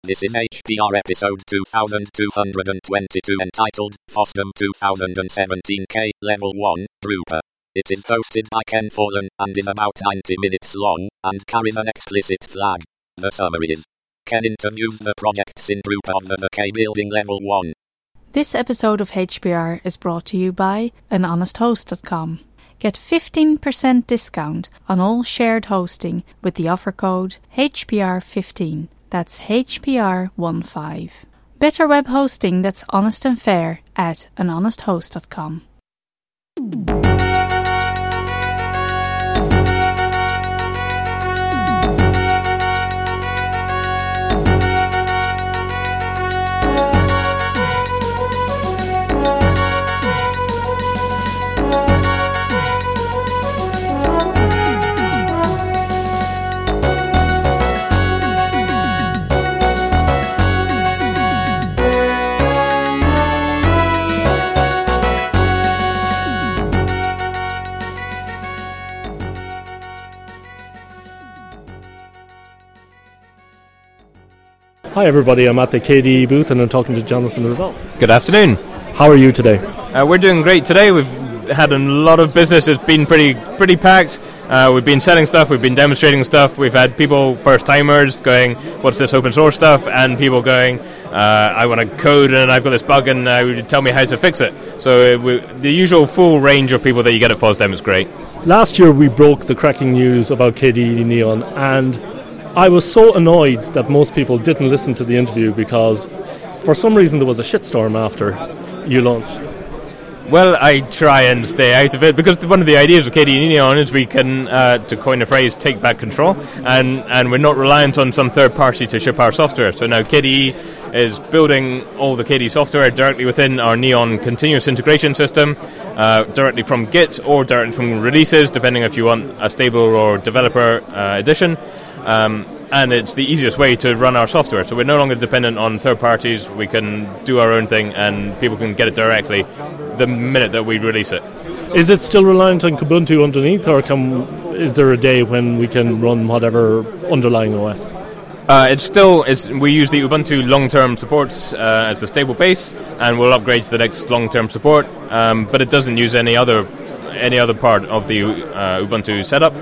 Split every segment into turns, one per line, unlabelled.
This is HPR episode 2222 entitled FOSDEM 2017K Level 1 Grouper. It is hosted by Ken Forlan and is about 90 minutes long and carries an explicit flag. The summary is: Ken interviews the projects in group of the K Building Level 1.
This episode of HPR is brought to you by anhonesthost.com. Get 15% discount on all shared hosting with the offer code HPR15. That's HPR15. Better web hosting that's honest and fair at anhonesthost.com.
Hi everybody, I'm at the KDE booth and I'm talking to Jonathan Ravel.
Good afternoon.
How are you today?
We're doing great today. We've had a lot of business. It's been pretty packed. We've been selling stuff, we've been demonstrating stuff. We've had people, first-timers, going, what's this open source stuff? And people going, I want to code and I've got this bug and tell me how to fix it. So the usual full range of people that you get at FOSDEM is great.
Last year we broke the cracking news about KDE Neon, and I was so annoyed that most people didn't listen to the interview because for some reason there was a shitstorm after you launched.
Well, I try and stay out of it because one of the ideas of KDE Neon is we can, to coin a phrase, take back control, and we're not reliant on some third party to ship our software. So now KDE is building all the KDE software directly within our Neon continuous integration system, directly from Git or directly from releases, depending if you want a stable or developer edition. And it's the easiest way to run our software. So we're no longer dependent on third parties. We can do our own thing and people can get it directly the minute that we release it.
Is it still reliant on Kubuntu underneath, or is there a day when we can run whatever underlying OS?
We use the Ubuntu long-term support as a stable base, and we'll upgrade to the next long-term support. But it doesn't use any other part of the Ubuntu setup.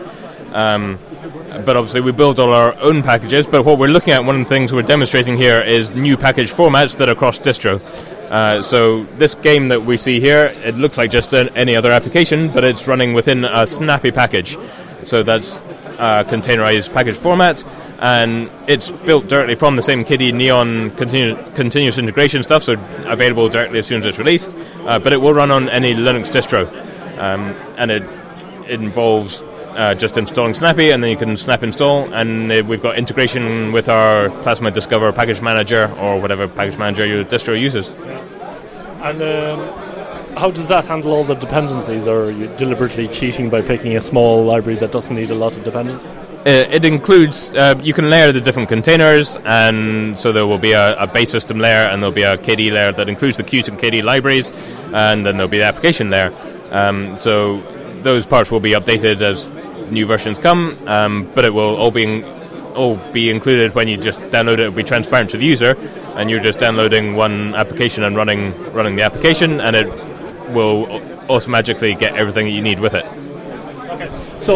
But obviously we build all our own packages, but what we're looking at, one of the things we're demonstrating here is new package formats that are cross-distro. So this game that we see here, it looks like just any other application, but it's running within a Snappy package. So that's containerized package format, and it's built directly from the same KDE Neon continuous integration stuff, so available directly as soon as it's released, but it will run on any Linux distro. And it involves just installing Snappy, and then you can snap install, and we've got integration with our Plasma Discover package manager or whatever package manager your distro uses.
And how does that handle all the dependencies, or are you deliberately cheating by picking a small library that doesn't need a lot of dependencies?
It includes, you can layer the different containers, and so there will be a base system layer, and there'll be a KDE layer that includes the Qt and KDE libraries, and then there'll be the application layer. So those parts will be updated as new versions come, but it will all be included when you just download it. It will be transparent to the user, and you're just downloading one application and running the application, and it will automatically get everything that you need with it.
Okay.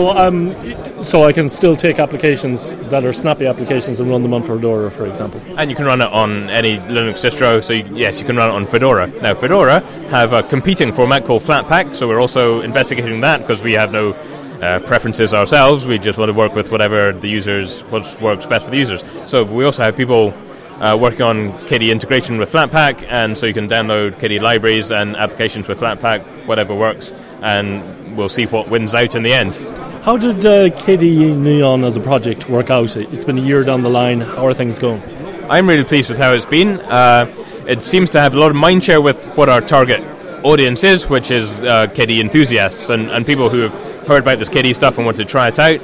So I can still take applications that are Snappy applications and run them on Fedora, for example.
And you can run it on any Linux distro, so yes, you can run it on Fedora. Now, Fedora have a competing format called Flatpak, so we're also investigating that because we have no preferences ourselves. We just want to work with what works best for the users. So we also have people working on KDE integration with Flatpak, and so you can download KDE libraries and applications with Flatpak, whatever works, and we'll see what wins out in the end.
How did KDE Neon as a project work out? It's been a year down the line. How are things going?
I'm really pleased with how it's been. It seems to have a lot of mindshare with what our target audience is, which is KDE enthusiasts and people who have heard about this KDE stuff and want to try it out.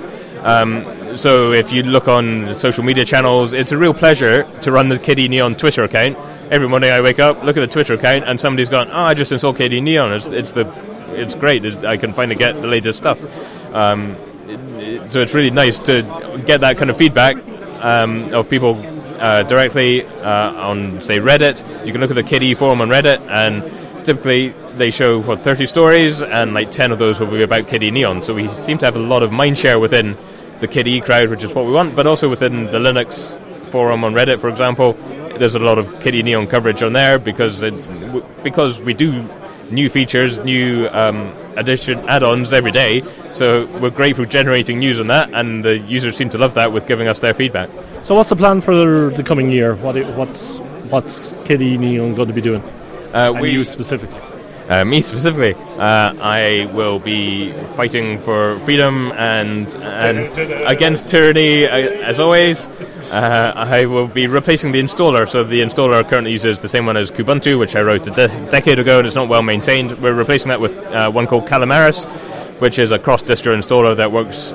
So if you look on social media channels, it's a real pleasure to run the KDE Neon Twitter account. Every morning I wake up, look at the Twitter account, and somebody's gone, I just installed KDE Neon. It's great. I can finally get the latest stuff. So it's really nice to get that kind of feedback of people directly on, say, Reddit. You can look at the KDE forum on Reddit, and typically they show 30 stories, and like 10 of those will be about KDE Neon. So we seem to have a lot of mindshare within the KDE crowd, which is what we want, but also within the Linux forum on Reddit, for example. There's a lot of KDE Neon coverage on there because we do new features, new add-ons every day. So we're great for generating news on that, and the users seem to love that with giving us their feedback.
So what's the plan for the coming year? What's KDE Neon going to be doing? And you specifically?
Me specifically, I will be fighting for freedom and against tyranny, as always. I will be replacing the installer. So the installer currently uses the same one as Kubuntu, which I wrote a decade ago, and it's not well maintained. We're replacing that with one called Calamaris, which is a cross-distro installer that works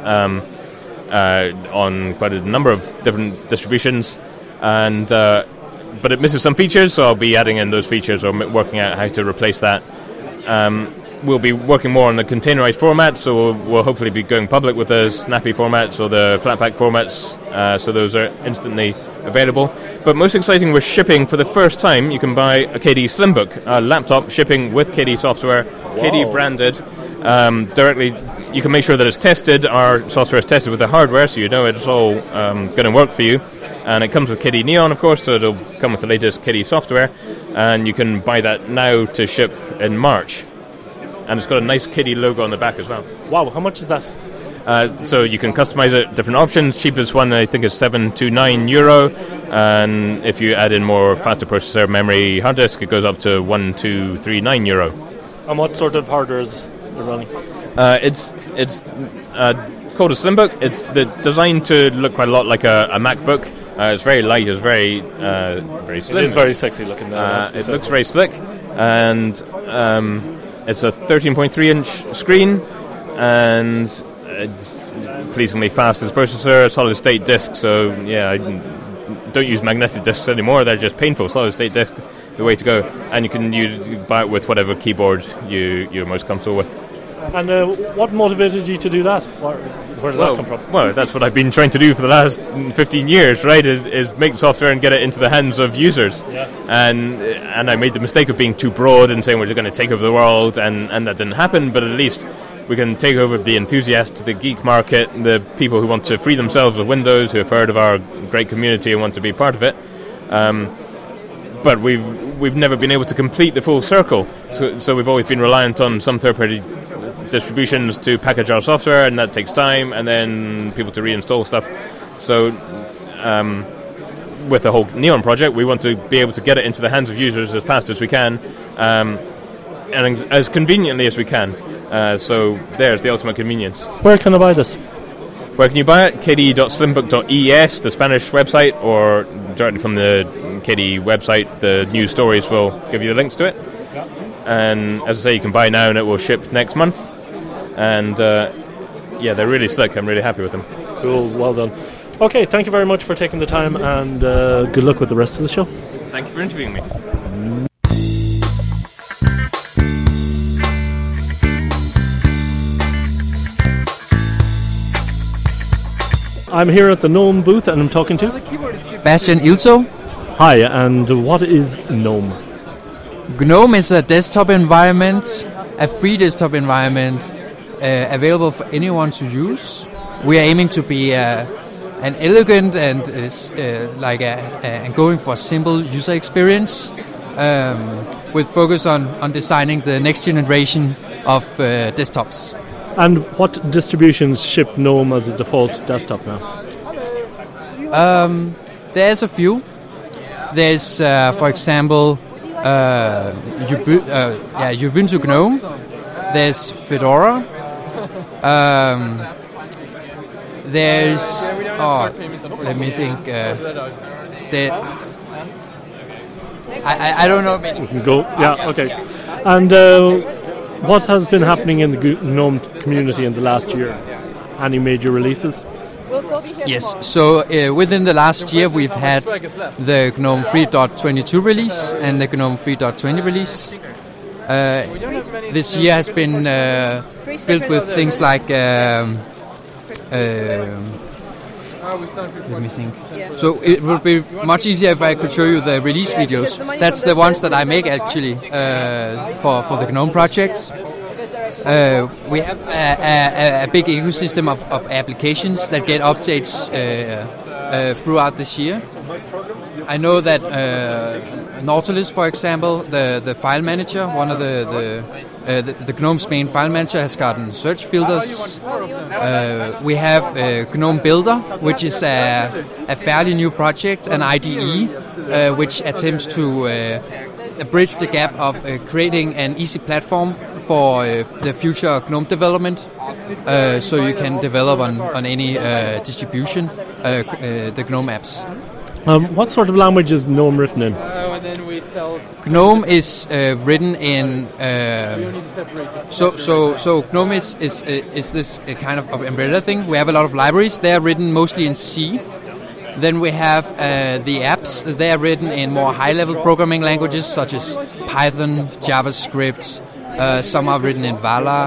on quite a number of different distributions, and but it misses some features, so I'll be adding in those features or working out how to replace that. We'll be working more on the containerized format, so we'll hopefully be going public with the Snappy formats or the Flatpak formats, so those are instantly available. But most exciting, we're shipping for the first time. You can buy a KDE Slimbook, a laptop shipping with KDE software, KDE branded, directly. You can make sure that it's tested. Our software is tested with the hardware, so you know it's all going to work for you. And it comes with KDE Neon, of course, so it'll come with the latest KDE software. And you can buy that now to ship in March. And it's got a nice KDE logo on the back as well.
Wow, how much is that?
So you can customize it, different options. Cheapest one, I think, is €729. And if you add in more faster processor, memory, hard disk, it goes up to €1,239.
And what sort of hardware is it running?
It's called a Slimbook. It's designed to look quite a lot like a MacBook. It's very light. It's very slim.
It is very sexy looking.
It looks very slick, and it's a 13.3-inch screen, and it's pleasingly fast as processor. Solid state disk. So yeah, I don't use magnetic disks anymore. They're just painful. Solid state disk, the way to go. And you can buy it with whatever keyboard you're most comfortable with.
And what motivated you to do that? Where did that come from?
Well, that's what I've been trying to do for the last 15 years, right? Is make software and get it into the hands of users. Yeah. And I made the mistake of being too broad and saying we're just going to take over the world, and that didn't happen. But at least we can take over the enthusiasts, the geek market, the people who want to free themselves of Windows, who have heard of our great community and want to be part of it. But we've never been able to complete the full circle. So we've always been reliant on some third-party distributions to package our software, and that takes time, and then people to reinstall stuff. So with the whole Neon project, we want to be able to get it into the hands of users as fast as we can, and as conveniently as we can. So there's the ultimate convenience.
Where can I buy this?
Where can you buy it? KDE.slimbook.es, the Spanish website, or directly from the KDE website. The news stories will give you the links to it. Yeah. And as I say, you can buy now and it will ship next month. And yeah, they're really slick. I'm really happy with them.
Cool, well done. Okay, thank you very much for taking the time, and good luck with the rest of the show.
Thank you for interviewing me.
I'm here at the GNOME booth, and I'm talking to
Bastian Ilso.
Hi, and what is GNOME?
GNOME is a desktop environment, a free desktop environment, available for anyone to use. We are aiming to be an elegant and and going for a simple user experience, with focus on designing the next generation of desktops.
And what distributions ship GNOME as a default desktop now?
There's a few. There's, for example, Ubuntu GNOME. There's Fedora. There's... let me think. I don't know many.
Go. Yeah, okay. And what has been happening in the GNOME community in the last year? Any major releases?
Yes, so within the last year we've had the GNOME 3.22 release and the GNOME 3.20 release. This year has been filled with things like Let me think. So it would be much easier if I could show you the release videos. That's the ones that I make actually for the GNOME project. We have a big ecosystem of applications that get updates throughout this year. I know that Nautilus, for example, the file manager, one of the GNOME's main file manager, has gotten search filters. We have GNOME Builder, which is a fairly new project, an IDE, which attempts to bridge the gap of creating an easy platform for the future GNOME development, so you can develop on any distribution the GNOME apps.
What sort of language is GNOME written in?
GNOME is written in so GNOME is this kind of umbrella thing. We have a lot of libraries. They are written mostly in C. Then we have the apps. They are written in more high-level programming languages such as Python, JavaScript. Some are written in Vala.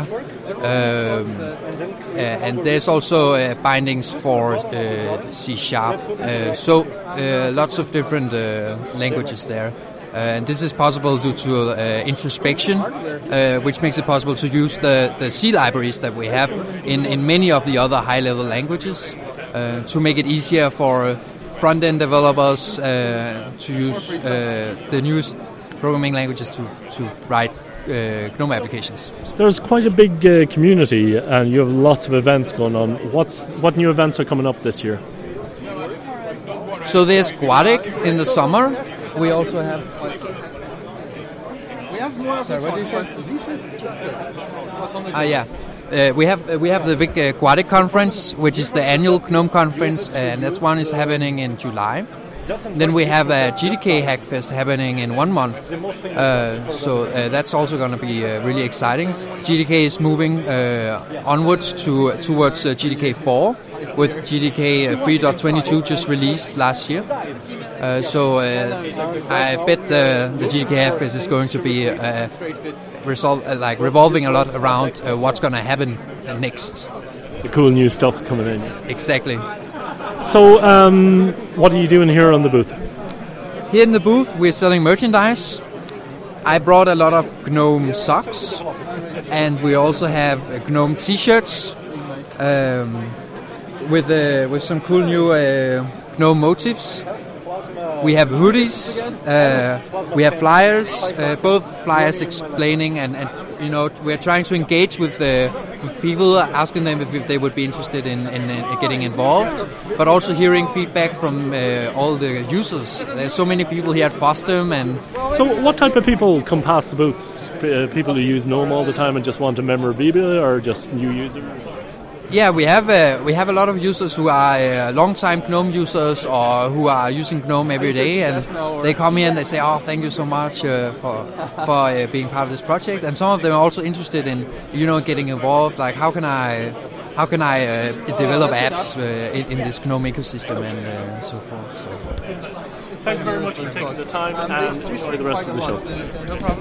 And there's also bindings for C#. So lots of different languages there. And this is possible due to introspection, which makes it possible to use the C libraries that we have in many of the other high-level languages to make it easier for front-end developers to use the newest programming languages to write GNOME applications.
There's quite a big community, and you have lots of events going on. What new events are coming up this year?
So there's Guadec in the summer. We also have. Sorry, what did you say? We have the big Guadec conference, which is the annual GNOME conference, and that one is happening in July. Then we have a GTK Hackfest happening in 1 month, so that's also going to be really exciting. GTK is moving onwards towards GTK 4, with GTK 3.22 just released last year. So I bet the GTK Hackfest is going to be revolving a lot around what's going to happen next.
The cool new stuff coming in.
Exactly.
So, what are you doing here on the booth?
Here in the booth, we're selling merchandise. I brought a lot of GNOME socks, and we also have GNOME T-shirts with some cool new GNOME motifs. We have hoodies, we have flyers, both flyers explaining and we're trying to engage with people, asking them if they would be interested in getting involved, but also hearing feedback from all the users. There's so many people here at FOSDEM. And
so what type of people come past the booths? People who use GNOME all the time and just want a memorabilia, or just new users?
Yeah, we have a lot of users who are long-time GNOME users or who are using GNOME every day, and they come here and they say, "Oh, thank you so much for being part of this project." And some of them are also interested in getting involved. Like, how can I develop apps in this GNOME ecosystem and so forth. So.
Thank you very much for taking the time, and enjoy the rest of the show.
No problem.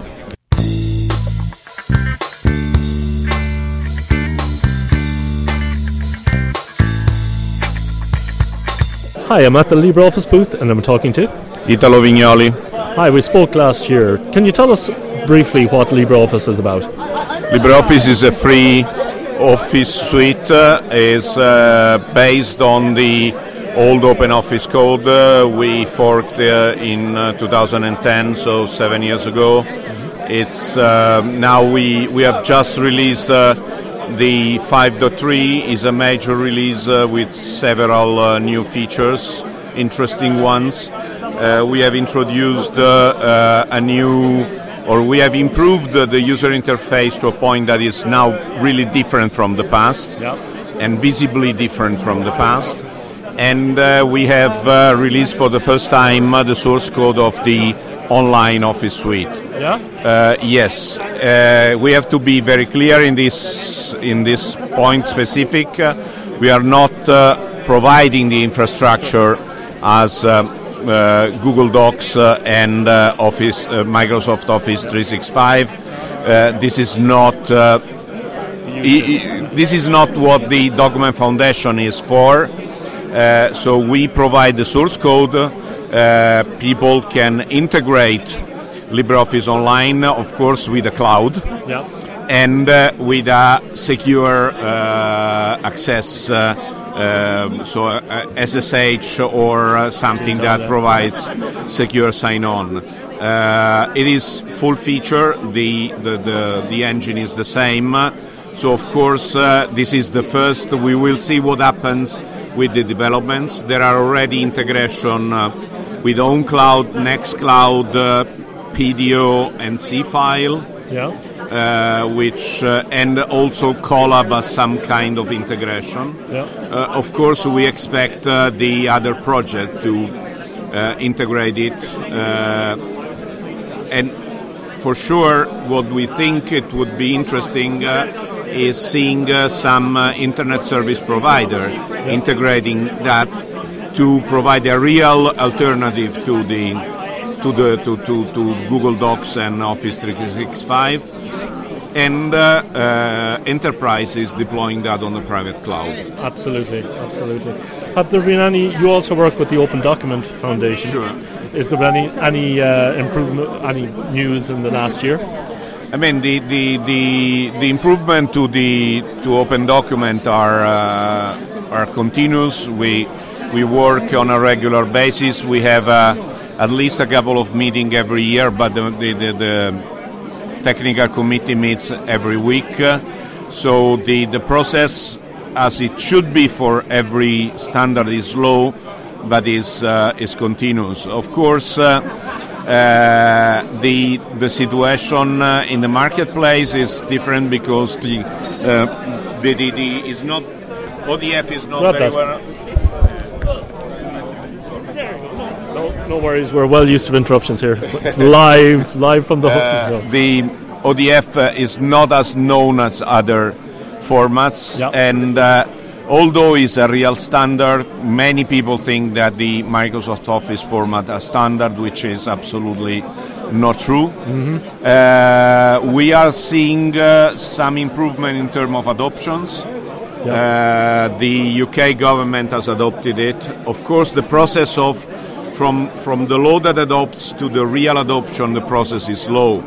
Hi, I'm at the LibreOffice booth and I'm talking to
Italo Vignoli.
Hi, we spoke last year. Can you tell us briefly what LibreOffice is about?
LibreOffice is a free office suite. Is based on the old OpenOffice code. We forked in 2010, so 7 years ago. It's now we have just released the 5.3 is a major release with several new features, interesting ones. We have introduced we have improved the user interface to a point that is now really different from the past, and visibly different from the past. And we have released for the first time the source code of the online Office suite. Yes, we have to be very clear in this point specific. We are not providing the infrastructure as Google Docs and Microsoft Office 365. This is not what the Document Foundation is for. So we provide the source code. People can integrate LibreOffice Online, of course, with the cloud, and with a secure access, SSH or something that provides secure sign-on. It is full feature. The engine is the same. So of course, this is the first. We will see what happens with the developments. There are already integration with OwnCloud, Nextcloud, PDO, and Cfile, which and also Colab has some kind of integration. Of course, we expect the other project to integrate it, and for sure, what we think it would be interesting is seeing some internet service provider integrating that to provide a real alternative to Google Docs and Office 365, and enterprises deploying that on the private cloud.
Absolutely. Have there been any? You also work with the Open Document Foundation.
Sure.
Is there any improvement, any news in the last year?
I mean, the improvement to Open Document are continuous. We work on a regular basis. We have at least a couple of meetings every year, but the technical committee meets every week. So the process, as it should be for every standard, is slow, but is continuous. Of course, the situation in the marketplace is different because the is not ODF is not very well.
No worries. We're well used to interruptions here. It's live from the hook.
The ODF is not as known as other formats, and although it's a real standard, many people think that the Microsoft Office format is standard, which is absolutely not true. We are seeing some improvement in terms of adoptions. The UK government has adopted it. Of course, the process of from the law that adopts to the real adoption, the process is slow.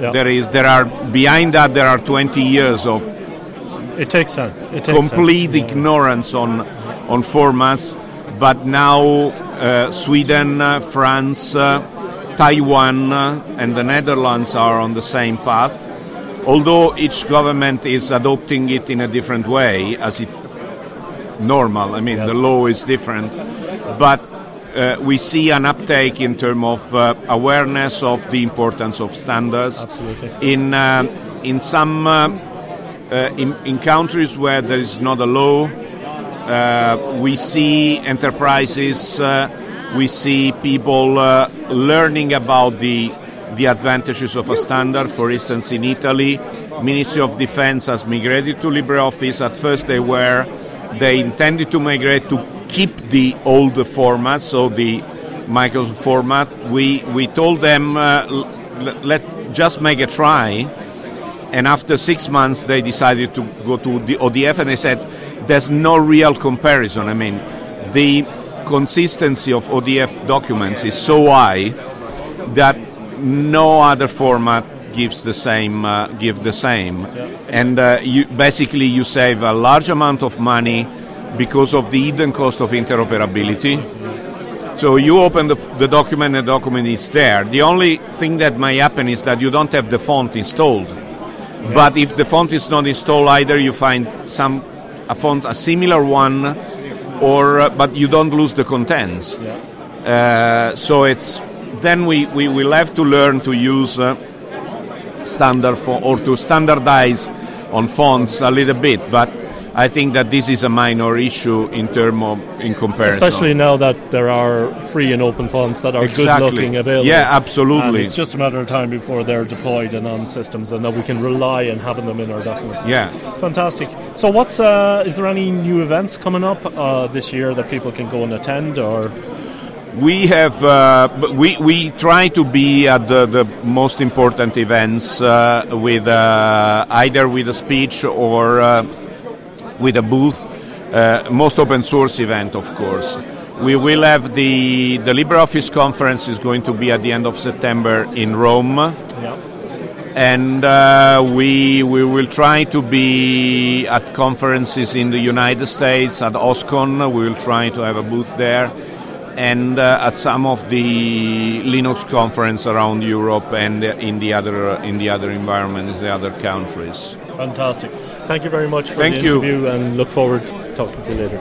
Behind that there are 20 years of
it takes time.
Complete ignorance on formats, but now Sweden, France, Taiwan, and the Netherlands are on the same path. Although each government is adopting it in a different way, as it normal. I mean, the law is different, but we see an uptake in terms of awareness of the importance of standards.
Absolutely.
In some in countries where there is not a law, we see enterprises, we see people learning about the advantages of a standard. For instance, in Italy, Ministry of Defense has migrated to LibreOffice. At first they intended to migrate to keep the old format, so the Microsoft format. We told them, let's just make a try. And after 6 months, they decided to go to the ODF, and they said, there's no real comparison. I mean, the consistency of ODF documents is so high that no other format gives the same. And you save a large amount of money because of the hidden cost of interoperability. So you open the document, and the document is there. The only thing that might happen is that you don't have the font installed. But if the font is not installed, either you find a similar one, but you don't lose the contents. So then we will have to learn to use standard or to standardize on fonts a little bit. But I think that this is a minor issue in comparison.
Especially now that there are free and open fonts that are good-looking available.
Yeah, absolutely.
And it's just a matter of time before they're deployed and on systems, and that we can rely on having them in our documents.
Yeah.
Fantastic. So is there any new events coming up this year that people can go and attend, or?
We have we try to be at the most important events with either with a speech or with a booth. most open source event, of course. We will have the LibreOffice conference is going to be at the end of September in Rome.
Yeah.
And we will try to be at conferences in the United States, at OSCON. We will try to have a booth there, and at some of the Linux conference around Europe and in the other environments, the other countries.
Fantastic. Thank you very much for
Thank
the
you.
interview, and look forward to talking to you later.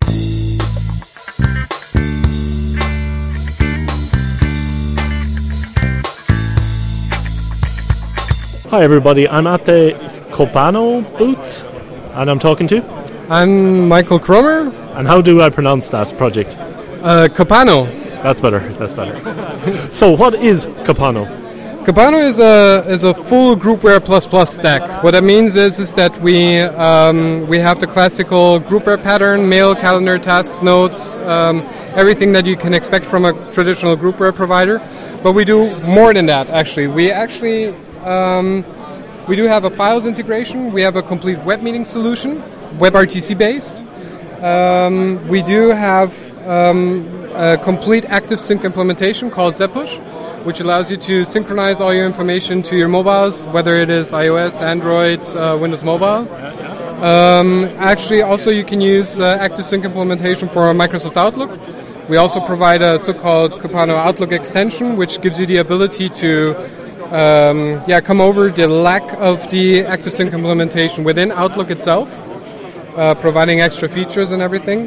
Hi everybody, I'm at the Copano booth and I'm talking to...
I'm Michael Kromer.
And how do I pronounce that project?
Copano.
That's better. So what is Copano?
Copano is a full groupware ++ stack. What that means is that we have the classical groupware pattern, mail, calendar, tasks, notes, everything that you can expect from a traditional groupware provider. But we do more than that, actually. We do have a files integration. We have a complete web meeting solution, WebRTC based. We do have a complete ActiveSync implementation called ZPush, which allows you to synchronize all your information to your mobiles, whether it is iOS, Android, Windows Mobile. Actually, also you can use ActiveSync implementation for Microsoft Outlook. We also provide a so-called Copano Outlook extension, which gives you the ability to come over the lack of the ActiveSync implementation within Outlook itself, providing extra features and everything.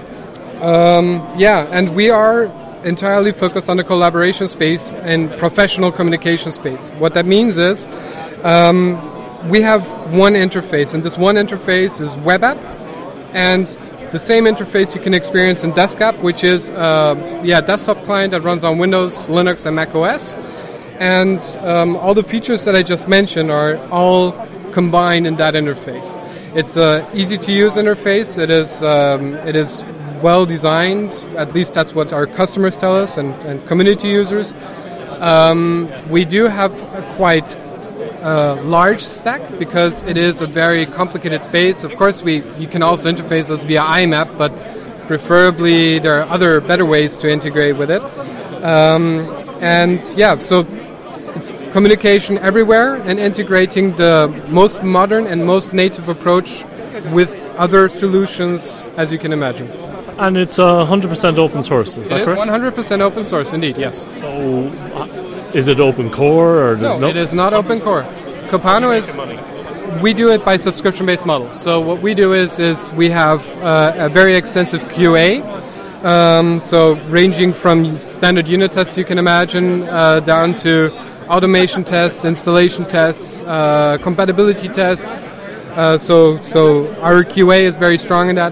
And we are entirely focused on the collaboration space and professional communication space. What that means is we have one interface, and this one interface is web app, and the same interface you can experience in Desktop, which is desktop client that runs on Windows, Linux, and Mac OS. And all the features that I just mentioned are all combined in that interface. It's an easy-to-use interface. It is well designed. At least that's what our customers tell us, and community users. We do have a quite large stack because it is a very complicated space. Of course, you can also interface us via IMAP, but preferably there are other better ways to integrate with it. So it's communication everywhere and integrating the most modern and most native approach with other solutions, as you can imagine.
And it's 100% open source, is that correct?
It is 100% open source, indeed, yes.
So, is it open core? Or
no, it is not open core. Copano is... We do it by subscription-based model. So what we do is we have a very extensive QA, so ranging from standard unit tests you can imagine down to automation tests, installation tests, compatibility tests. So our QA is very strong in that.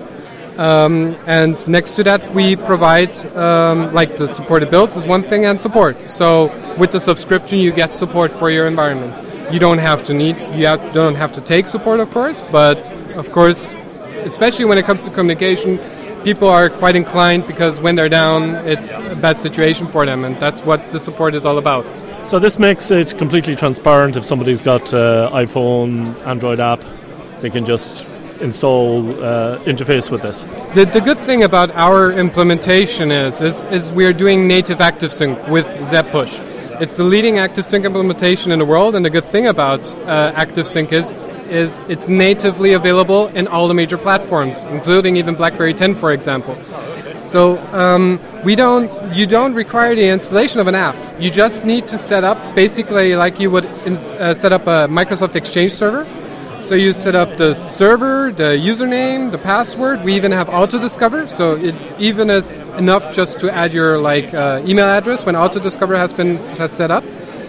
And next to that, we provide like the supported builds is one thing, and support. So with the subscription, you get support for your environment. You don't have to take support, of course, but of course, especially when it comes to communication, people are quite inclined because when they're down, it's a bad situation for them, and that's what the support is all about.
So this makes it completely transparent. If somebody's got iPhone, Android app, they can just install interface with this.
The good thing about our implementation is we're doing native ActiveSync with ZPush. It's the leading ActiveSync implementation in the world, and the good thing about ActiveSync is it's natively available in all the major platforms, including even BlackBerry 10, for example. So you don't require the installation of an app. You just need to set up basically like you would set up a Microsoft Exchange server. So you set up the server, the username, the password. We even have Autodiscover, so it's even as enough just to add your email address when Autodiscover has set up.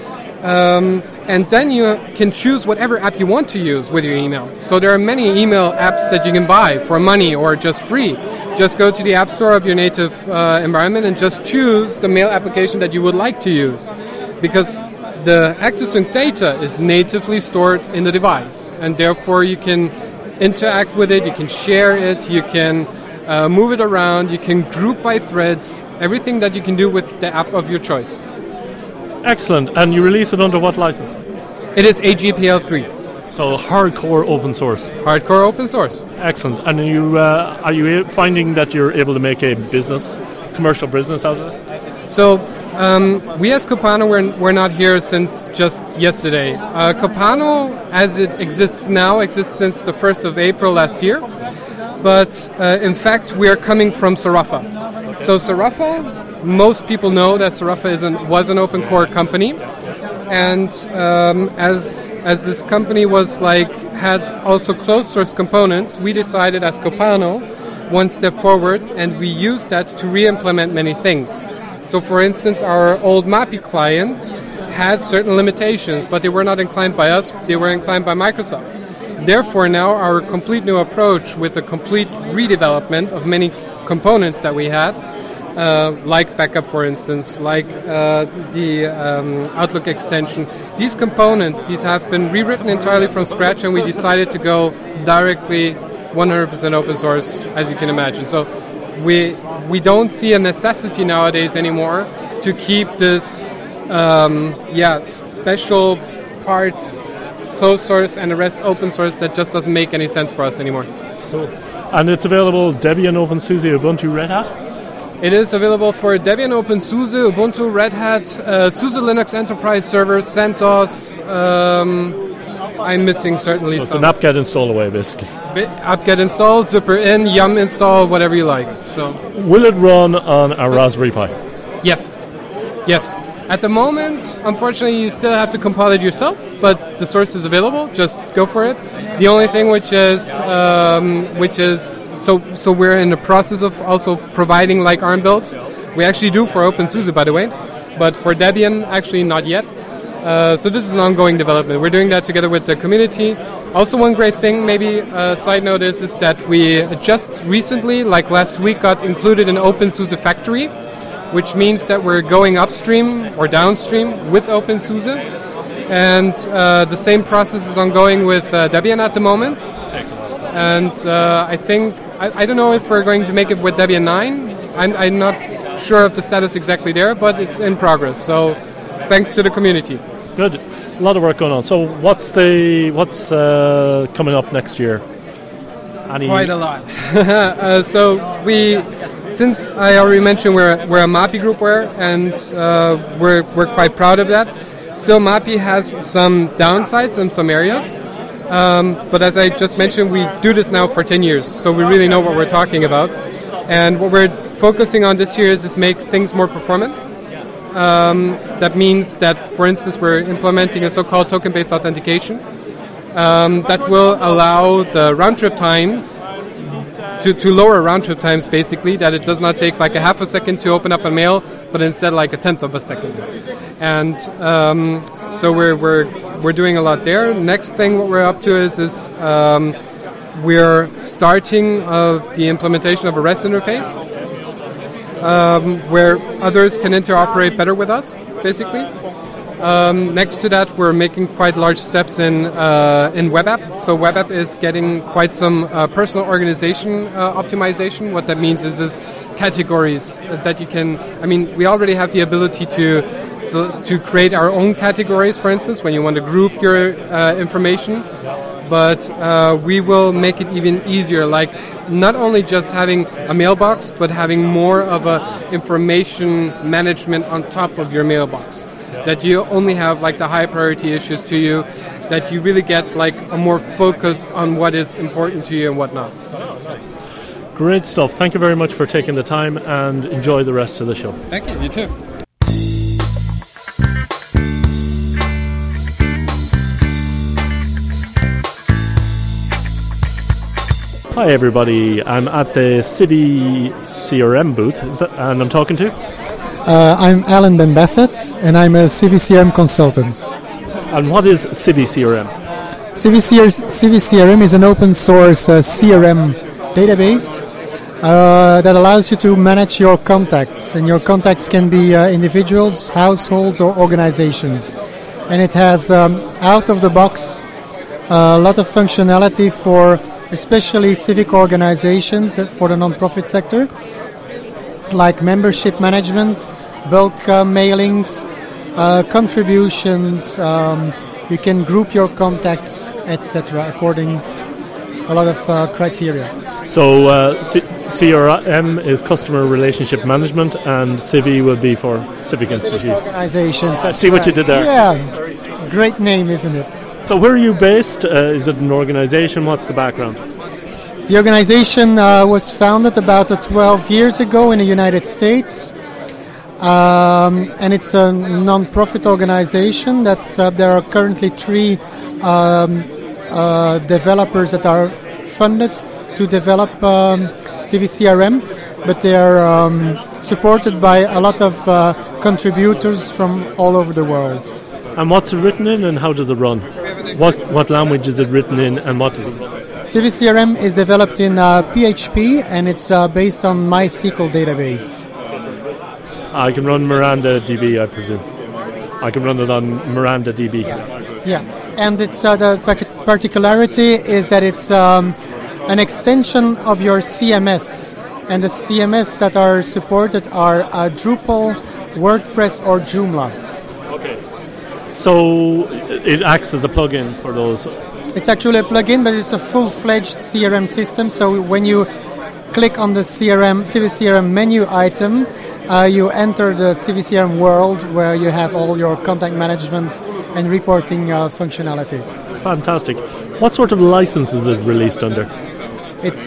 And then you can choose whatever app you want to use with your email. So there are many email apps that you can buy for money or just free. Just go to the App Store of your native environment and just choose the mail application that you would like to use. Because the ActiveSync data is natively stored in the device, and therefore you can interact with it, you can share it, you can move it around, you can group by threads, everything that you can do with the app of your choice.
Excellent. And you release it under what license?
It is AGPL 3.
So hardcore open source.
Hardcore open source.
Excellent. And are you finding that you're able to make a commercial business out of it?
So we as Copano, we're not here since just yesterday. Copano, as it exists now, exists since the 1st of April last year. But in fact, we are coming from Serafa. So Serafa, most people know that Serafa was an open core company. And as this company had also closed source components, we decided as Copano one step forward, and we used that to re-implement many things. So for instance, our old MAPI client had certain limitations, but they were not inclined by us, they were inclined by Microsoft. Therefore now our complete new approach with a complete redevelopment of many components that we had, like backup, for instance, like the Outlook extension. These components, these have been rewritten entirely from scratch, and we decided to go directly 100% open source, as you can imagine. So we don't see a necessity nowadays anymore to keep this special parts closed source and the rest open source. That just doesn't make any sense for us anymore.
Cool. And it's available Debian, OpenSUSE, Ubuntu, Red Hat?
It is available for Debian, OpenSUSE, Ubuntu, Red Hat, SUSE Linux Enterprise Server, CentOS. I'm missing certainly
so it's an apt-get install away, basically.
Apt-get install, Zypper in, Yum install, whatever you like. So,
will it run on a Raspberry Pi?
Yes. At the moment, unfortunately, you still have to compile it yourself, but the source is available. Just go for it. The only thing which is so we're in the process of also providing like ARM builds. We actually do for OpenSUSE, by the way, but for Debian, actually not yet. So this is an ongoing development. We're doing that together with the community. Also, one great thing, maybe a side note, is that we just recently, like last week, got included in OpenSUSE Factory, which means that we're going upstream or downstream with OpenSUSE. And the same process is ongoing with Debian at the moment.
Takes a while.
And I think, I don't know if we're going to make it with Debian 9. I'm not sure of the status exactly there, but it's in progress. So thanks to the community.
Good. A lot of work going on. So what's coming up next year?
Quite a lot. Since I already mentioned we're a MAPI groupware, and we're quite proud of that. Still, MAPI has some downsides in some areas. But as I just mentioned, we do this now for 10 years, so we really know what we're talking about. And what we're focusing on this year is make things more performant. That means that, for instance, we're implementing a so-called token-based authentication that will allow the round-trip times to lower round-trip times, basically, that it does not take like a half a second to open up a mail, but instead like a tenth of a second. And so we're doing a lot there. Next thing what we're up to is we're starting the implementation of a REST interface where others can interoperate better with us, basically. Next to that, we're making quite large steps in web app. So web app is getting quite some personal organization optimization. What that means is categories that you can. I mean, we already have the ability to create our own categories, for instance, when you want to group your information. But we will make it even easier, like not only just having a mailbox, but having more of a information management on top of your mailbox. That you only have like the high priority issues to you, that you really get like a more focus on what is important to you and whatnot.
Great stuff. Thank you very much for taking the time, and enjoy the rest of the show.
Thank you. You too.
Hi everybody, I'm at the Civi CRM booth, and I'm talking to?
I'm Alan Ben Bassett, and I'm a Civi CRM consultant.
And what is Civi CRM?
Civi CRM is an open source CRM database that allows you to manage your contacts, and your contacts can be individuals, households, or organizations. And it has out of the box a lot of functionality for especially civic organizations for the non-profit sector, like membership management, bulk mailings, contributions, You can group your contacts, etc., according a lot of criteria.
So CRM is customer relationship management, and Civi will be for civic institutions.
Organizations.
I see what you did there.
Yeah, great name, isn't it?
So where are you based? Is it an organization? What's the background?
The organization was founded about 12 years ago in the United States. And it's a non-profit organization. There are currently 3 developers that are funded to develop CiviCRM, but they are supported by a lot of contributors from all over the world.
And what's it written in, and how does it run? What language is it written in, and what does it run?
CiviCRM is developed in PHP, and it's based on MySQL database.
I can run MirandaDB, I presume. I can run it on MirandaDB.
Yeah. And it's the particularity is that it's an extension of your CMS, and the CMS that are supported are Drupal, WordPress, or Joomla.
Okay. So it acts as a plugin for those.
It's actually a plugin, but it's a full-fledged CRM system. So when you click on the CiviCRM menu item, you enter the CiviCRM world where you have all your contact management and reporting functionality.
Fantastic. What sort of license is it released under?
It's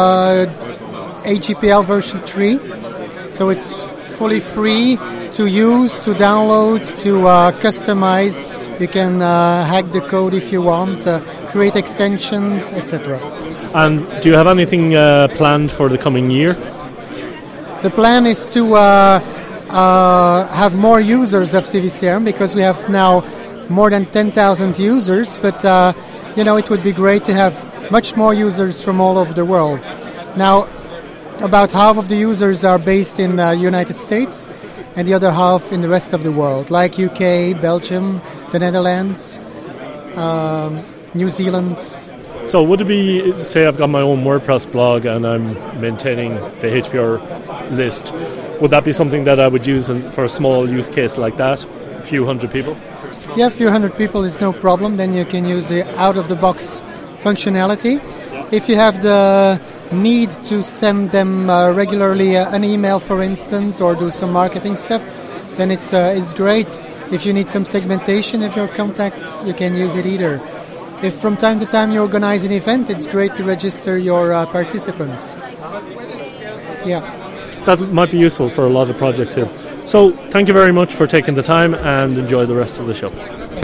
HGPL version 3, so it's fully free to use, to download, to customize. You can hack the code if you want, create extensions, etc.
And do you have anything planned for the coming year?
The plan is to have more users of CiviCRM, because we have now more than 10,000 users, but it would be great to have much more users from all over the world. Now, about half of the users are based in the United States, and the other half in the rest of the world, like UK, Belgium, the Netherlands, New Zealand.
So would it be, say I've got my own WordPress blog and I'm maintaining the HPR list, would that be something that I would use for a small use case like that? A few hundred people?
Yeah, a few hundred people is no problem. Then you can use the out-of-the-box functionality. If you have the need to send them regularly an email, for instance, or do some marketing stuff, then it's great. If you need some segmentation of your contacts, you can use it either. If from time to time you organize an event, it's great to register your participants. Yeah.
That might be useful for a lot of projects here. So, thank you very much for taking the time, and enjoy the rest of the show.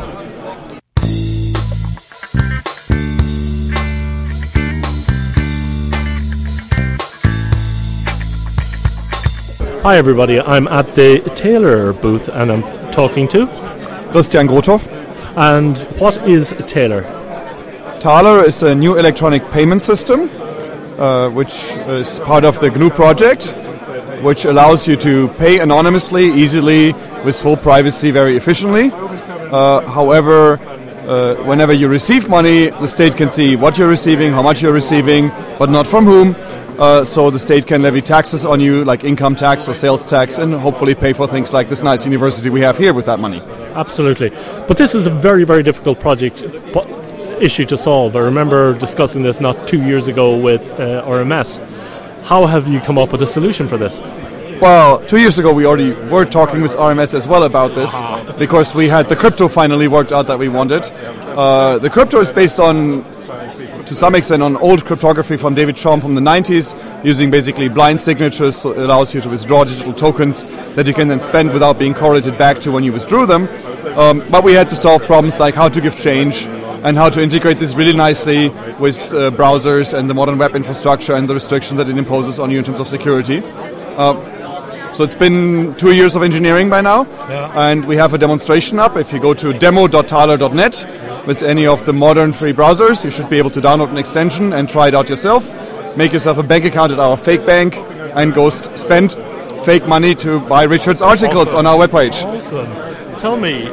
Hi everybody, I'm at the Taylor booth and I'm talking to
Christian Grothoff.
And what is Taylor?
Thaler is a new electronic payment system which is part of the GNU project, which allows you to pay anonymously, easily, with full privacy, very efficiently. However, whenever you receive money, the state can see what you're receiving, how much you're receiving, but not from whom. So the state can levy taxes on you, like income tax or sales tax, and hopefully pay for things like this nice university we have here with that money.
Absolutely. But this is a very, very difficult issue to solve. I remember discussing this not 2 years ago with RMS. How have you come up with a solution for this?
Well, 2 years ago we already were talking with RMS as well about this, because we had the crypto finally worked out that we wanted. The crypto is based on, to some extent, on old cryptography from David Chaum from the 90s, using basically blind signatures. So it allows you to withdraw digital tokens that you can then spend without being correlated back to when you withdrew them. But we had to solve problems like how to give change and how to integrate this really nicely with browsers and the modern web infrastructure and the restrictions that it imposes on you in terms of security. So it's been 2 years of engineering by now, and we have a demonstration up. If you go to demo.thaler.net with any of the modern free browsers, you should be able to download an extension and try it out yourself. Make yourself a bank account at our fake bank and go spend fake money to buy Richard's articles on our webpage.
Awesome. Tell me,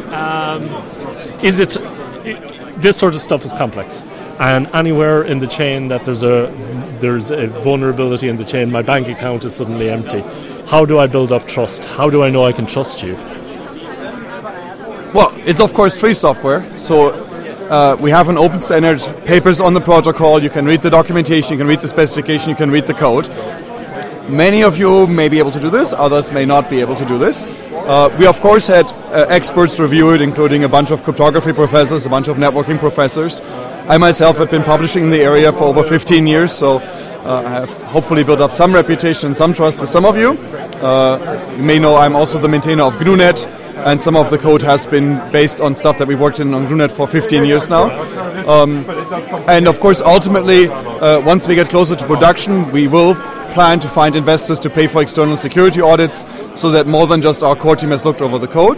this sort of stuff is complex, and anywhere in the chain that there's a vulnerability in the chain, my bank account is suddenly empty. How do I build up trust? How do I know I can trust you?
Well, it's of course free software, so we have an open standard, papers on the protocol, you can read the documentation, you can read the specification, you can read the code. Many of you may be able to do this, others may not be able to do this. We of course had experts review it, including a bunch of cryptography professors, a bunch of networking professors. I myself have been publishing in the area for over 15 years, so I have hopefully built up some reputation and some trust with some of you. You may know I'm also the maintainer of GNU-net, and some of the code has been based on stuff that we worked in on GNU-net for 15 years now. And of course, ultimately, once we get closer to production, we will plan to find investors to pay for external security audits so that more than just our core team has looked over the code.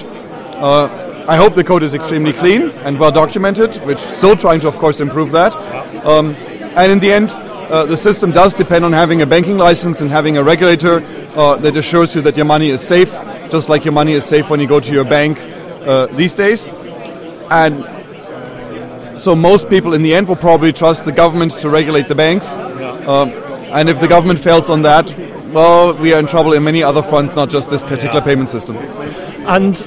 I hope the code is extremely clean and well documented, which still trying to, of course, improve that. And in the end, the system does depend on having a banking license and having a regulator that assures you that your money is safe, just like your money is safe when you go to your bank these days. And so most people in the end will probably trust the government to regulate the banks. And if the government fails on that, well, we are in trouble in many other fronts, not just this particular payment system.
And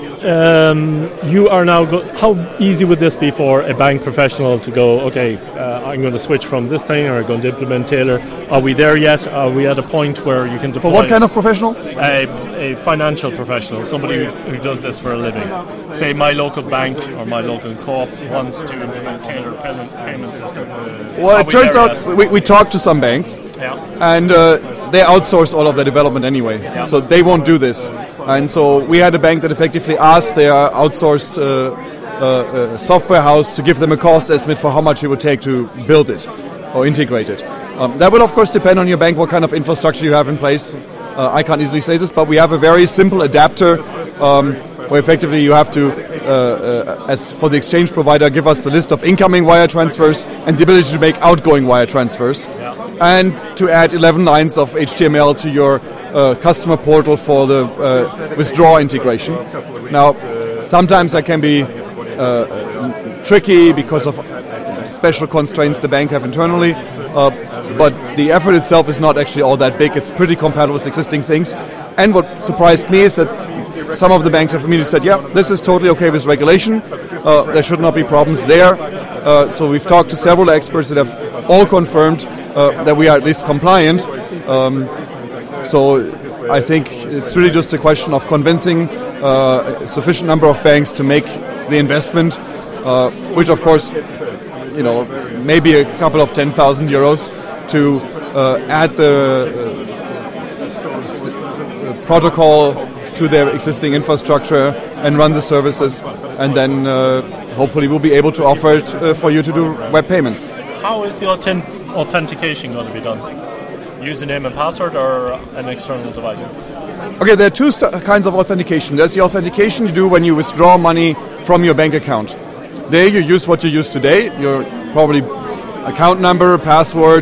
you are now... how easy would this be for a bank professional to go, okay, I'm going to switch from this thing, or I'm going to implement Taylor? Are we there yet? Are we at a point where you can deploy...
For what kind of professional?
A financial professional, somebody who does this for a living. Say my local bank or my local co-op wants to implement Taylor payment system.
Well, it turns out we talked to some banks, and they outsource all of their development anyway, so they won't do this. And so we had a bank that effectively asked their outsourced software house to give them a cost estimate for how much it would take to build it or integrate it. That will of course depend on your bank, what kind of infrastructure you have in place. I can't easily say this, but we have a very simple adapter where effectively you have to, as for the exchange provider, give us the list of incoming wire transfers and the ability to make outgoing wire transfers, and to add 11 lines of HTML to your customer portal for the withdraw integration. Now, sometimes that can be tricky because of special constraints the bank have internally, but the effort itself is not actually all that big. It's pretty compatible with existing things. And what surprised me is that some of the banks have immediately said, yeah, this is totally okay with regulation. There should not be problems there. So we've talked to several experts that have all confirmed that we are at least compliant. So I think it's really just a question of convincing a sufficient number of banks to make the investment, which of course, you know, maybe a couple of 10,000 euros to add the protocol to their existing infrastructure and run the services, and then hopefully we'll be able to offer it for you to do web payments.
How is the authentication going to be done? Username and password or an external device?
Okay, there are two kinds of authentication. There's the authentication you do when you withdraw money from your bank account. There you use what you use today, your probably account number, password,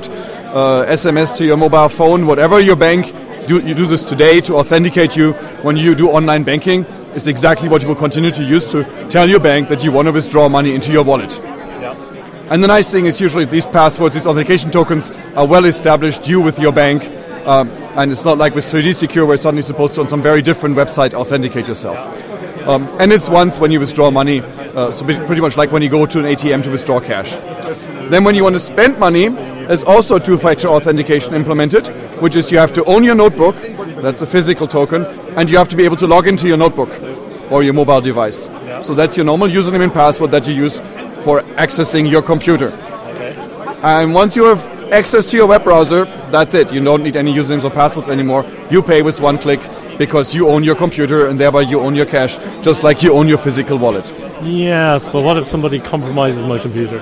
SMS to your mobile phone, whatever your bank, you do this today to authenticate you when you do online banking. Is exactly what you will continue to use to tell your bank that you want to withdraw money into your wallet. And the nice thing is usually these passwords, these authentication tokens are well established, you with your bank, and it's not like with 3D Secure where it's suddenly supposed to on some very different website authenticate yourself. And it's once when you withdraw money, so pretty much like when you go to an ATM to withdraw cash. Then when you want to spend money, there's also two-factor authentication implemented, which is you have to own your notebook, that's a physical token, and you have to be able to log into your notebook or your mobile device. So that's your normal username and password that you use for accessing your computer. And once you have access to your web browser, that's it. You don't need any usernames or passwords anymore. You pay with one click because you own your computer and thereby you own your cash, just like you own your physical wallet.
Yes, but what if somebody compromises my computer?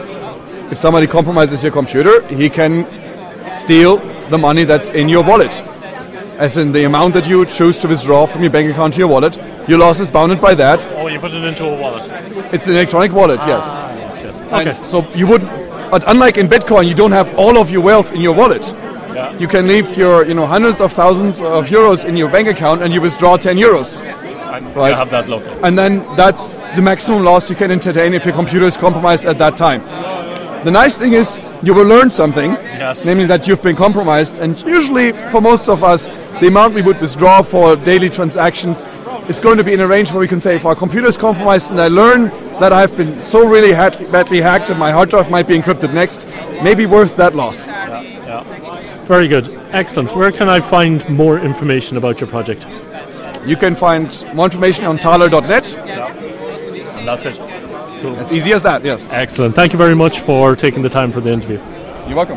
If somebody compromises your computer, he can steal the money that's in your wallet. As in the amount that you choose to withdraw from your bank account to your wallet, your loss is bounded by that.
Oh, you put it into a wallet.
It's an electronic wallet, yes.
Yes.
And
Okay.
so you wouldn't, but unlike in Bitcoin, you don't have all of your wealth in your wallet.
Yeah.
You can leave your, hundreds of thousands of euros in your bank account and you withdraw 10 euros.
And
Right.
you have that local.
And then that's the maximum loss you can entertain if your computer is compromised at that time. The nice thing is you will learn something,
Yes.
namely that you've been compromised. And usually for most of us, the amount we would withdraw for daily transactions is going to be in a range where we can say, if our computer is compromised and I learn that I've been so really badly hacked and my hard drive might be encrypted next, maybe worth that loss.
Very good. Excellent. Where can I find more information about your project?
You can find more information on Thaler.net.
And that's it. Cool.
It's easy as that, yes.
Excellent. Thank you very much for taking the time for the interview.
You're welcome.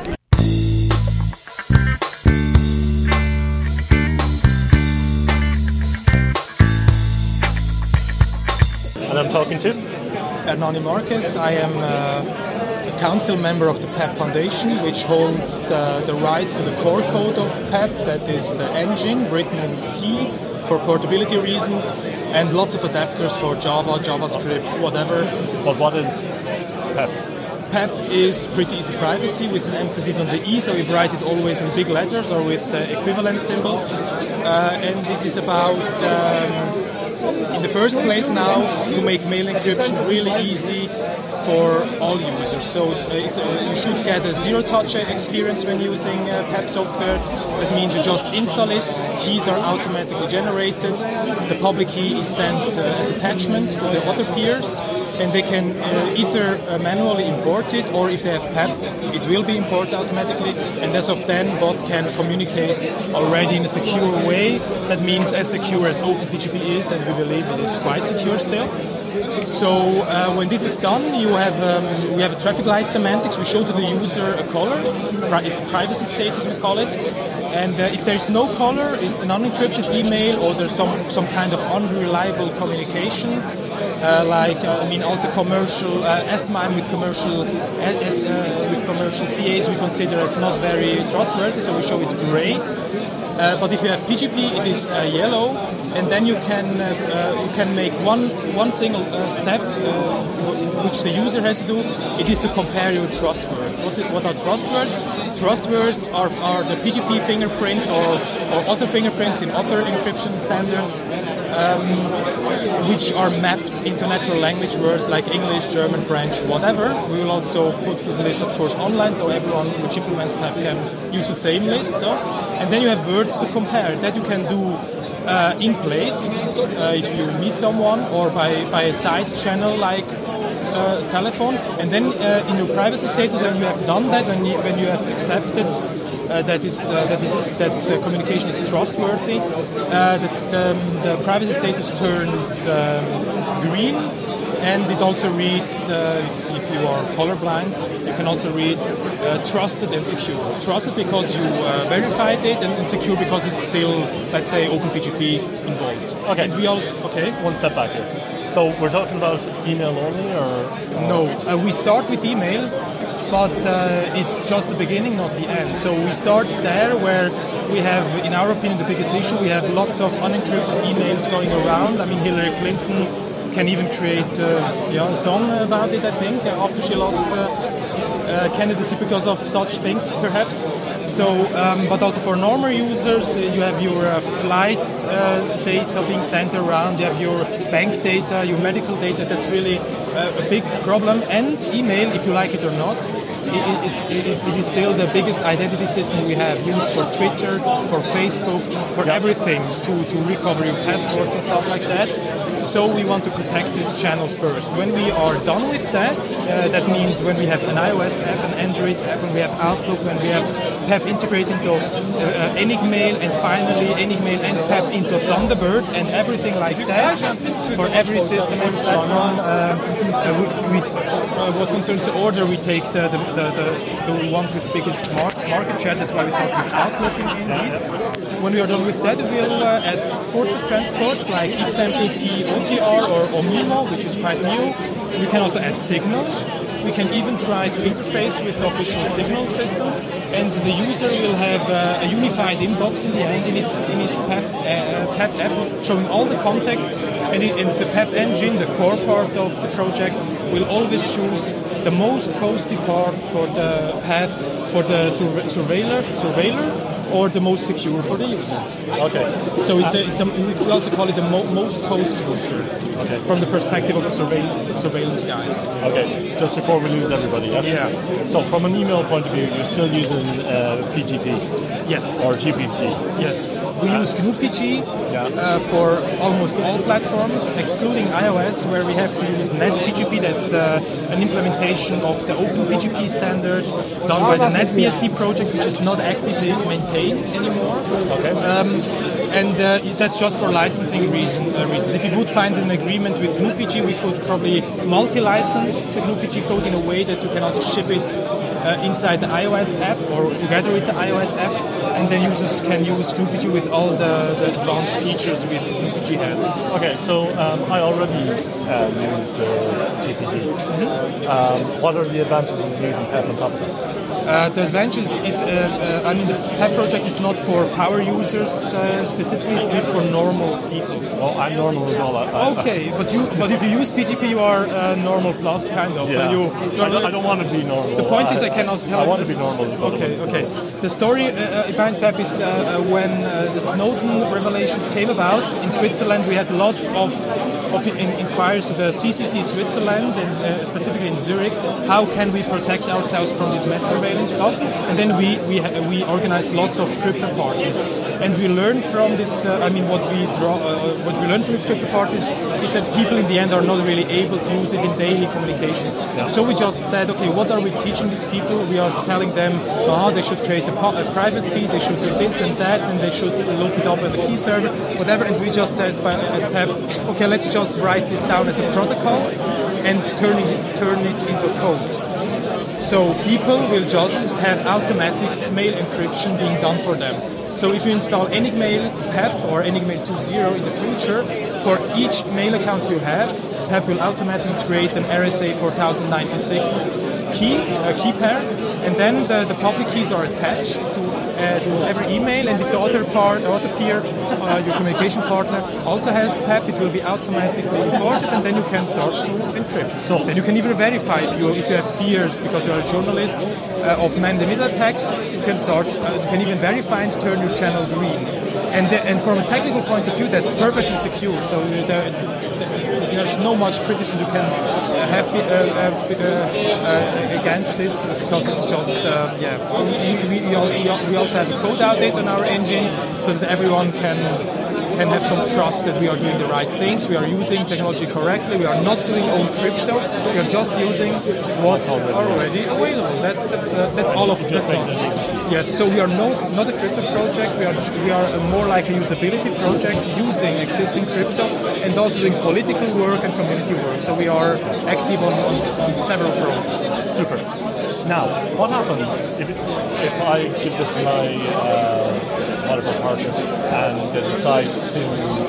And I'm talking to
Hernani Marquez. I am a council member of the PEP Foundation, which holds the rights to the core code of PEP, that is the engine written in C for portability reasons, and lots of adapters for Java, JavaScript, whatever.
But what is PEP?
PEP is pretty easy privacy with an emphasis on the E, so we write it always in big letters or with equivalent symbols. And it is about, in the first place now, to make mail encryption really easy for all users. So you should get a zero-touch experience when using PEP software. That means you just install it, keys are automatically generated, the public key is sent as attachment to the other peers, and they can either manually import it, or if they have PEP, it will be imported automatically, and as of then, both can communicate already in a secure way. That means as secure as OpenPGP is, and we believe it is quite secure still. So when this is done, we have a traffic light semantics. We show to the user a color. It's a privacy status, we call it. And if there is no color, it's an unencrypted email, or there's some kind of unreliable communication. Also commercial SMIME with commercial CAs we consider as not very trustworthy, so we show it gray. But if you have PGP, it is yellow, and then you can make one single step which the user has to do. It is to compare your trust words. What are trust words? Trust words are the PGP fingerprints or other fingerprints in other encryption standards, which are mapped into natural language words like English, German, French, whatever. We will also put this list, of course, online, so everyone which implements PEP can use the same list. And then you have words to compare that you can do in place if you meet someone, or by a side channel like telephone. And then in your privacy status, when you have done that, when you have accepted that the communication is trustworthy, the privacy status turns green, and it also reads, if you are colorblind, you can also read trusted and secure. Trusted because you verified it, and secure because it's still, let's say, OpenPGP involved.
Okay.
And we also
one step back here. So we're talking about email only, or
no? We start with email, but it's just the beginning, not the end. So we start there where we have, in our opinion, the biggest issue. We have lots of unencrypted emails going around. I mean, Hillary Clinton can even create a song about it, I think, after she lost candidacy because of such things, perhaps. So, but also for normal users, you have your flight data being sent around, you have your bank data, your medical data. That's really a big problem. And email, if you like it or not, it is still the biggest identity system we have, used for Twitter, for Facebook, for everything, to recover your passports and stuff like that. So we want to protect this channel first. When we are done with that, that means when we have an iOS app, an Android app, when we have Outlook, when we have PEP integrated into Enigmail, and finally Enigmail and PEP into Thunderbird, and everything like that, for every system and platform. What concerns the order, we take the ones with the biggest market share. That's why we start with Outlook indeed. When we are done with that, we'll add further transports like XMPP OTR or Omimo, which is quite new. We can also add Signal. We can even try to interface with the official Signal systems, and the user will have a unified inbox in the end in his PEP app, showing all the contacts, and the PEP engine, the core part of the project, will always choose the most posty part for the path for the surveiller, or the most secure for the user.
Okay.
So we also call it the most post router.
Okay.
From the perspective of the surveillance guys.
Okay. Just before we lose everybody. Yeah.
Yeah.
So from an email point of view, you're still using PGP.
Yes.
Or GPG?
Yes. We use GNU-PG for almost all platforms, excluding iOS, where we have to use NetBGP. That's an implementation of the OpenBGP standard done by the NetBSD project, which is not actively maintained anymore.
Okay.
And that's just for licensing reasons. If you would find an agreement with GNU-PG, we could probably multi-license the GNU-PG code in a way that you can also ship it inside the iOS app or together with the iOS app, and then users can use GNU-PG with all the advanced features with GNU-PG has.
Okay, so I already use GPG. What are the advantages of using PEP on top of that?
The advantage is, the PEP project is not for power users specifically, it is for normal people.
Well, I'm normal as well.
Okay, but if you use PGP, you are normal plus, kind of.
Yeah.
So
I don't want to be normal.
The point is, I can also tell
I want to be normal.
Okay. The story behind PEP is when the Snowden revelations came about in Switzerland, we had lots of inquiries to the CCC Switzerland, and specifically in Zurich. How can we protect ourselves from this mass surveillance stuff? And then we organized lots of crypto parties. And we learned from this. What we learned from these crypto parties is that people in the end are not really able to use it in daily communications. Yeah. So we just said, okay, what are we teaching these people? We are telling them, they should create a private key, they should do this and that, and they should look it up at the key server, whatever. And we just said at PEP, okay, let's just write this down as a protocol and turn it into code. So people will just have automatic mail encryption being done for them. So if you install Enigmail PEP or Enigmail 2.0 in the future, for each mail account you have, PEP will automatically create an RSA 4096 key pair, and then the public keys are attached to every email, and if the other peer, your communication partner, also has PEP, it will be automatically imported, and then you can start to encrypt. So then you can even verify if you have fears because you're a journalist of man-in-the-middle attacks. You can even verify and turn your channel green. And from a technical point of view, that's perfectly secure. So there's no much criticism you can have against this, because it's just we also have a code update on our engine so that everyone can have some trust that we are doing the right things, we are using technology correctly, we are not doing own crypto, we are just using what's already available. That's all of it. That's all. Yes, so we are not a crypto project, we are more like a usability project using existing crypto and also doing political work and community work. So we are active on several fronts.
Super. Now, what happens if I give this to my whatever partner and they decide to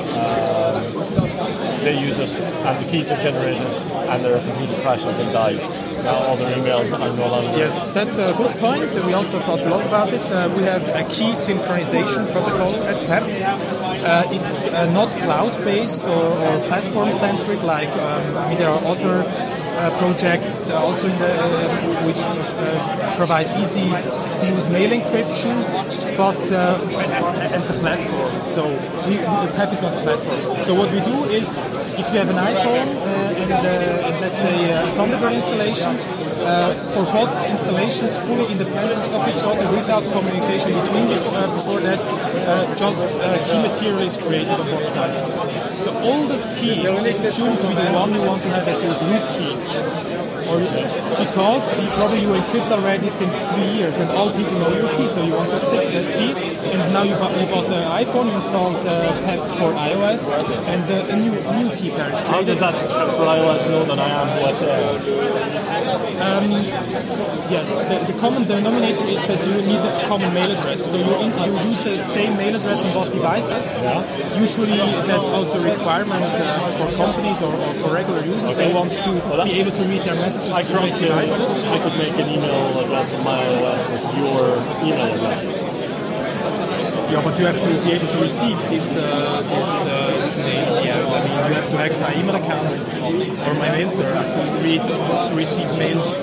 they use it and the keys are generated and their computer crashes and dies? Now all their emails are no longer...
Yes, that's a good point. We also thought a lot about it. We have a key synchronization protocol at PEP. It's not cloud-based or platform-centric like there are other projects also which provide easy to use mail encryption, but as a platform. So PEP is not a platform. So what we do is, if you have an iPhone and let's say a Thunderbird installation, for both installations fully independent of each other without communication between before that, just key material is created on both sides. The oldest key is assumed to be the one you want to have as your root key. Because you encrypt already since 3 years and all people know your key, so you want to stick to that key. And now you bought the iPhone, you installed PEP for iOS, and a new key pair is created.
How does that for iOS know that I am who I say I am?
Yes, the common denominator is that you need a common mail address. So you use the same mail address on both devices. Yeah. Usually that's also a requirement for companies or for regular users. Okay. They want to be able to read their messages across devices.
I could make an email address on my iOS with your email address.
Yeah, but you have to be able to receive this mail. Yeah, you have to hack my email account or my mail server to receive mails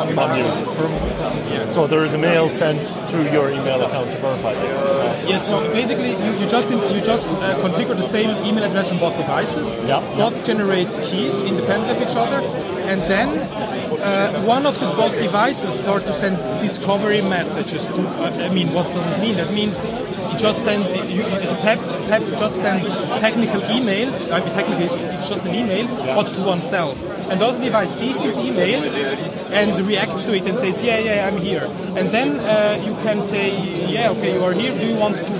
from you. So there is a mail sent through your email account to verify this.
Yes, no, basically you just configure the same email address on both devices. Both generate keys independent of each other, and then one of the both devices start to send discovery messages to. What does it mean? That means you just send PEP just sends technical emails. Technically, it's just an email, but to oneself. And the other device sees this email and reacts to it and says, yeah, I'm here. And then you can say, yeah, okay, you are here. Do you want to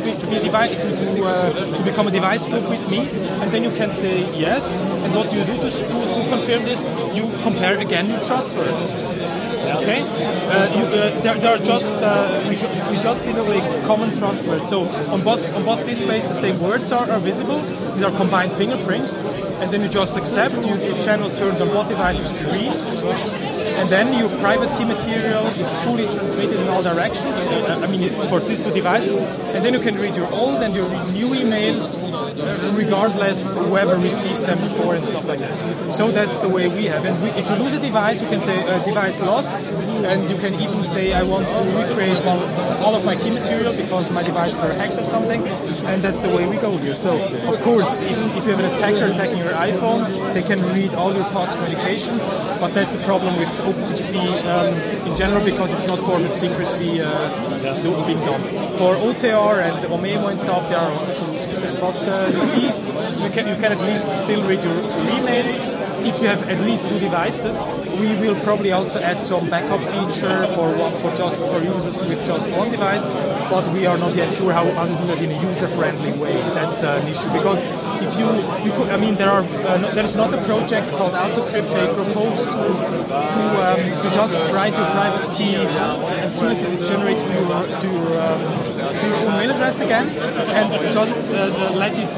become a device group with me? And then you can say yes. And what you do to confirm this, you compare again your trust words. Okay, there are just we just display common trust words. So on both displays, the same words are visible. These are combined fingerprints, and then you just accept. Your channel turns on both devices green, and then your private key material is fully transmitted in all directions. For these two devices, and then you can read your old and your new emails, regardless whoever received them before and stuff like that. So that's the way we have. And if you lose a device, you can say device lost, and you can even say I want to recreate all of my key material because my device were hacked or something, and that's the way we go here. So of course, if you have an attacker attacking your iPhone, they can read all your past communications, but that's a problem with OpenPGP in general because it's not forward secrecy being done. For OTR and OMEMO and stuff, there are other solutions there. But you see, you can at least still read your emails. If you have at least two devices, we will probably also add some backup feature for users with just one device, but we are not yet sure how to do that in a user-friendly way. That's an issue because if there is not a project called AutoCrypt. They propose to just write your private key as soon as it is generated to your own mail address again, and just let it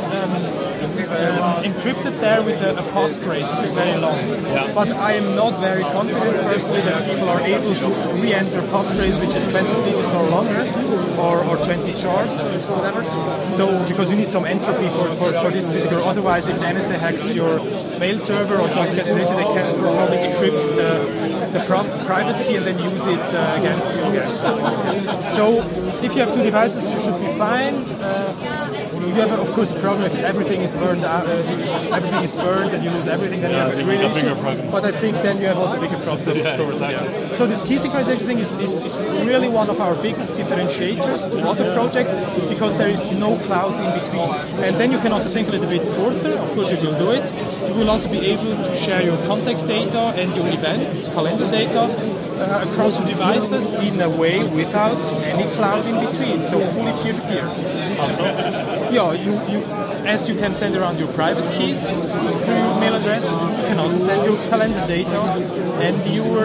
encrypted there with a passphrase, which is very long. But I am not very confident personally that people are able to re-enter passphrase which is 20 digits or longer, or 20 charts or whatever. So because you need some entropy for this physical. Otherwise, if the NSA hacks your mail server or just gets data, they can probably decrypt the private key and then use it against you again. So if you have two devices, you should be fine. You have, of course, a problem if everything is burned out, everything is burned and you lose everything, then you have a real issue. But I think then you have also bigger problems, of course. Exactly. Yeah. So this key synchronization thing is really one of our big differentiators to other projects because there is no cloud in between. And then you can also think a little bit further. Of course, you will do it. You will also be able to share your contact data and your events, calendar data, across your devices in a way without any cloud in between, so fully peer-to-peer. Yeah, as you can send around your private keys through your mail address, you can also send your calendar data and your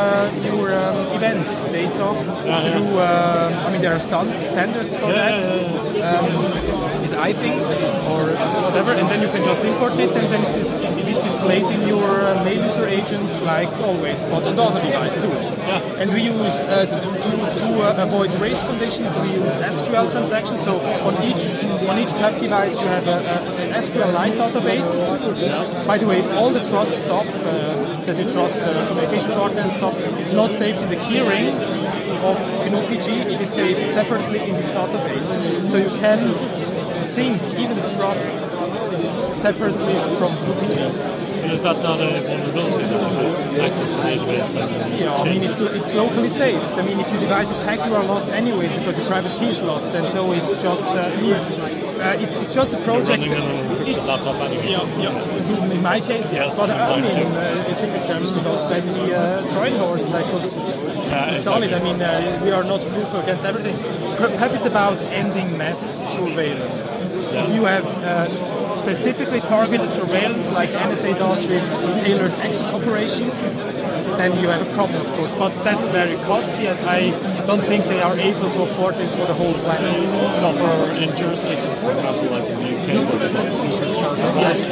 event data through. There are standards for that. These iThings or whatever, and then you can just import it, and then it is displayed in your mail user agent like always, but on the other device too. And we use to avoid race conditions, we use SQL transactions. So on each PEP device you have an SQLite database. By the way, all the trust stuff that you trust the communication partner and stuff is not saved in the keyring of GNU-PG. It is saved separately in this database. So you can sync even the trust separately from GNU-PG.
Is that not a vulnerability that access the database?
It's locally saved. If your device is hacked, you are lost anyways because your private key is lost, and so it's just it's just a project.
It's a laptop anyway.
Yeah. In my case, yes. But in simple terms, could also send me a Trojan horse and I could install it. We are not proof against everything. PEP is about ending mass surveillance. If you have specifically targeted surveillance like NSA does with tailored access operations, then you have a problem, of course. But that's very costly, and I don't think they are able to afford this for the whole planet.
So for in jurisdictions, for example, like in the UK, where they've got the sweepers charter,
yes,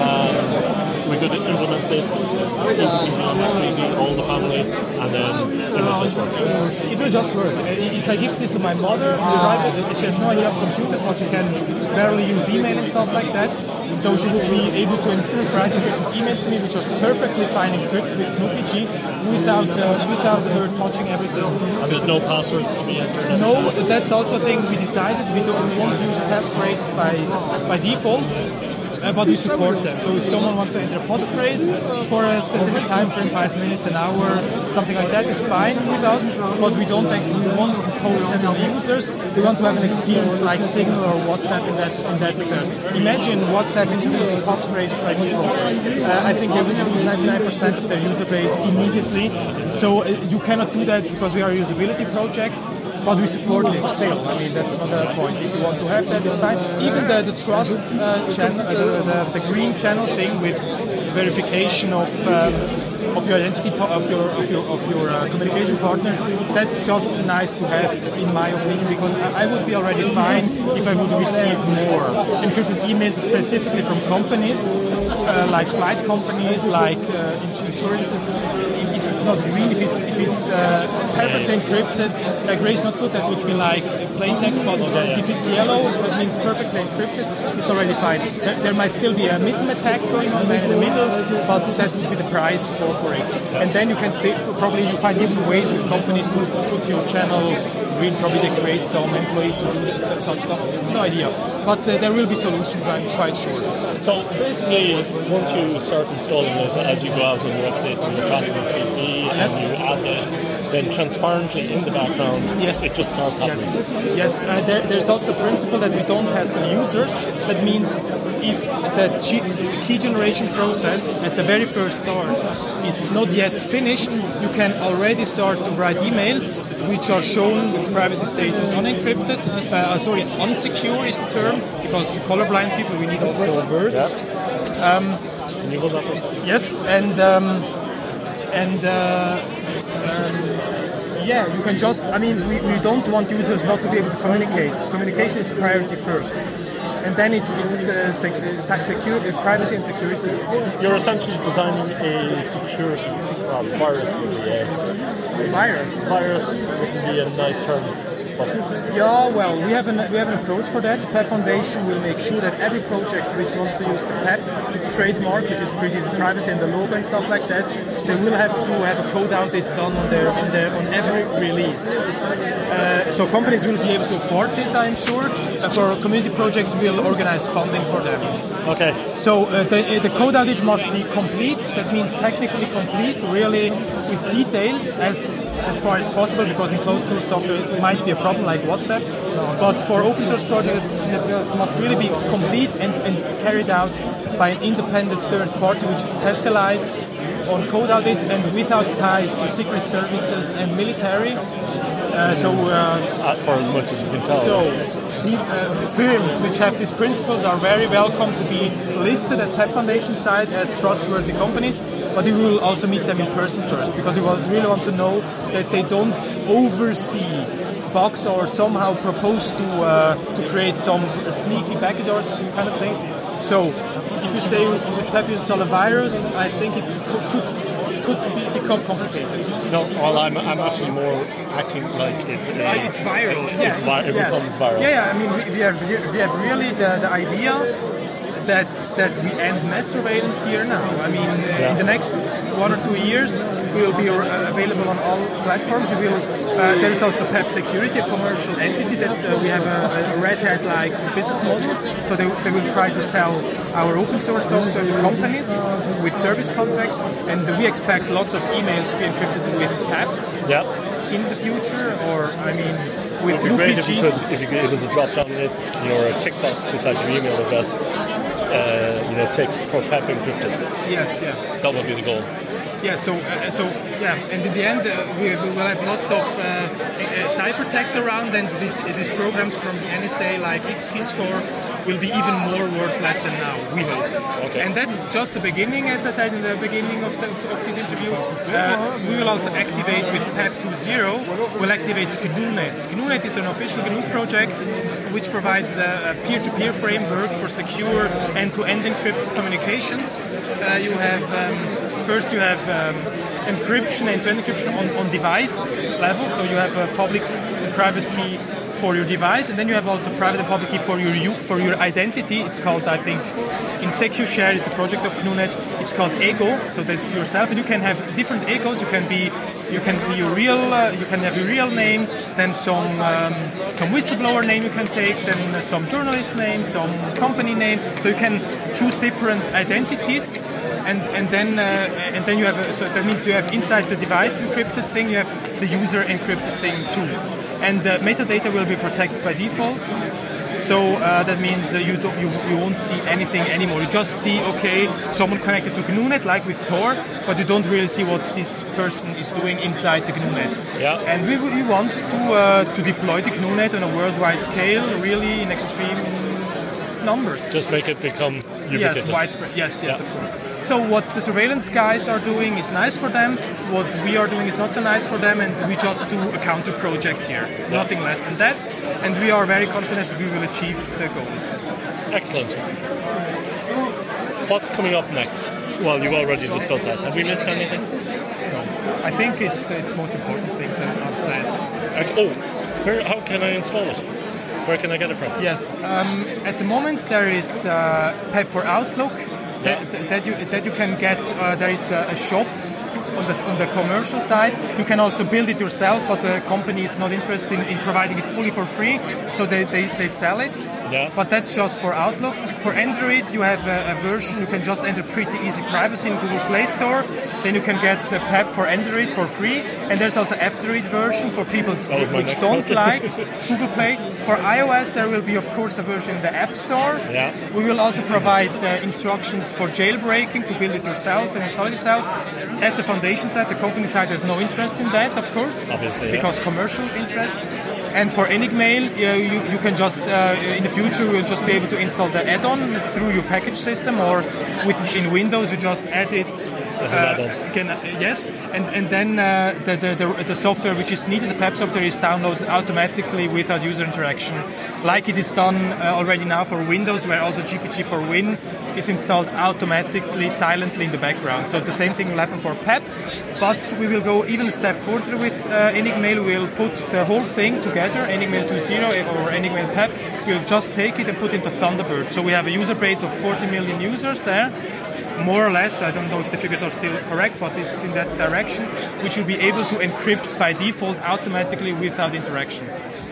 we could implement this easy, call the family, and then it will just work.
It will just work. If I give this to my mother, she has no idea of computers, but she can barely use email and stuff like that. So she will be able to write encrypted emails to me, which are perfectly fine encrypted with GNU-PG without her touching everything.
And there's no passwords to be entered?
No, that's also a thing we decided. We won't use passphrases by default. But we support them. So if someone wants to enter a passphrase for a specific time frame, 5 minutes, an hour, something like that, it's fine with us. But we won't post them on the users. We want to have an experience like Signal or WhatsApp in that regard. Imagine WhatsApp introducing passphrases by default. I think they will lose 99% of their user base immediately. So you cannot do that because we are a usability project. But we support it still. I mean, that's not the point. If you want to have that, it's fine. Even the trust channel, the green channel thing with verification of your identity of your communication partner, that's just nice to have, in my opinion, because I would be already fine if I would receive more encrypted emails, specifically from companies like flight companies, like insurances. If it's not green, if it's perfectly encrypted, gray is not good. That would be like plain text, but if it's yellow, that means perfectly encrypted. It's already fine. There might still be a middle attack going on in the middle, but that would be the price for it. And then you can probably you find different ways with companies to put your channel green. Probably they create some employee to do such stuff. No idea. But there will be solutions, I'm quite sure.
So basically, once you start installing this, as you go out and you update your Catalyst PC and you add this, then transparently in the background, it just starts happening.
Yes. There's also the principle that we don't have some users. That means if the key generation process at the very first start is not yet finished, you can already start to write emails which are shown with privacy status unencrypted. Unsecure is the term, because colorblind people, we need also words.
Can you go back?
Yes, you can just, we don't want users not to be able to communicate. Communication is priority first. And then it's security, privacy and security.
You're essentially designing a security virus, really.
Virus?
Virus wouldn't be a nice term.
Yeah, well, we have an approach for that. The PEP Foundation will make sure that every project which wants to use the PEP trademark, which is pretty privacy and the logo and stuff like that, they will have to have a code audit done on every release. So companies will be able to afford this, I'm sure. For community projects, we'll organize funding for them.
Okay.
So the code audit must be complete. That means technically complete, really with details as far as possible, because in closed source software it might be a problem like WhatsApp. But for open source projects, it must really be complete and carried out by an independent third party which is specialized on code audits and without ties to secret services and military.
For as much as you can tell.
So firms which have these principles are very welcome to be listed at PEP Foundation side as trustworthy companies, but we will also meet them in person first, because we really want to know that they don't oversee bugs or somehow propose to create some sneaky package or kind of things. So if you say with PEP you install a virus, I think it could become complicated.
No, well, I'm actually more acting like it's
viral.
It becomes viral.
Yeah. I mean, we have really the idea that we end mass surveillance here now. I mean, in the next 1 or 2 years, we will be available on all platforms. There is also PEP Security, a commercial entity. We have a Red Hat-like business model. So they will try to sell our open source software to companies with service contracts, and we expect lots of emails to be encrypted with PEP in the future. Or with
GNU-PG. Great if it was a drop-down list, or a checkbox beside your email address. Tick for PEP encrypted.
Yes, yeah.
That would be the goal.
Yeah, and in the end we will have lots of ciphertext around, and these programs from the NSA like XKeyscore will be even more worthless than now, we hope. Okay. And that's just the beginning, as I said in the beginning of this interview. We will also activate with PEP 2.0, we'll activate GNUnet. GNUnet is an official GNU project which provides a peer-to-peer framework for secure end-to-end encrypted communications. You have encryption, end-to-end encryption on device level, so you have a public and private key for your device, and then you have also private and public key for your identity. It's called, I think, in SecuShare, it's a project of GNU-net. It's called Ego, so that's yourself, and you can have different egos. You can be your real, you can have your real name, then some whistleblower name you can take, then some journalist name, some company name. So you can choose different identities. And then you have so that means you have inside the device encrypted thing, you have the user encrypted thing too, and metadata will be protected by default. So that means you won't see anything anymore. You just see someone connected to GNU-net like with Tor, but you don't really see what this person is doing inside the GNU-net.
Yeah.
And we want to deploy the GNU-net on a worldwide scale, really in extreme numbers.
Just make it become ubiquitous.
Yes, widespread. Yes, of course. So what the surveillance guys are doing is nice for them. What we are doing is not so nice for them, and we just do a counter project here. Yeah. Nothing less than that. And we are very confident that we will achieve the goals.
Excellent. What's coming up next? Well, you've already discussed that. Have we missed anything?
No. I think it's most important things I've said.
How can I install it? Where can I get it from?
Yes, at the moment there is PEP for Outlook that you can get. There is a shop on the commercial side. You can also build it yourself, but the company is not interested in providing it fully for free, so they sell it.
Yeah.
But that's just for Outlook. For Android, you have a version. You can just enter Pretty Easy Privacy in Google Play Store. Then you can get PEP for Android for free. And there's also F-Droid version for people which don't like Google Play. For iOS, there will be, of course, a version in the App Store.
Yeah.
We will also provide instructions for jailbreaking to build it yourself and install it yourself. At the foundation side, the company side has no interest in that, of course,
obviously,
because commercial interests. And for Enigmail, you can just in the future we'll just be able to install the add-on through your package system, or in Windows you just add it
as an add-on.
Yes, and then the software which is needed, the PEP software, is downloaded automatically without user interaction, like it is done already now for Windows, where also GPG for Win is installed automatically, silently in the background. So the same thing will happen for PEP, but we will go even a step further with Enigmail. We'll put the whole thing together, Enigmail 2.0 or Enigmail PEP. We'll just take it and put it into Thunderbird. So we have a user base of 40 million users there, more or less. I don't know if the figures are still correct, but it's in that direction, which will be able to encrypt by default automatically without interaction.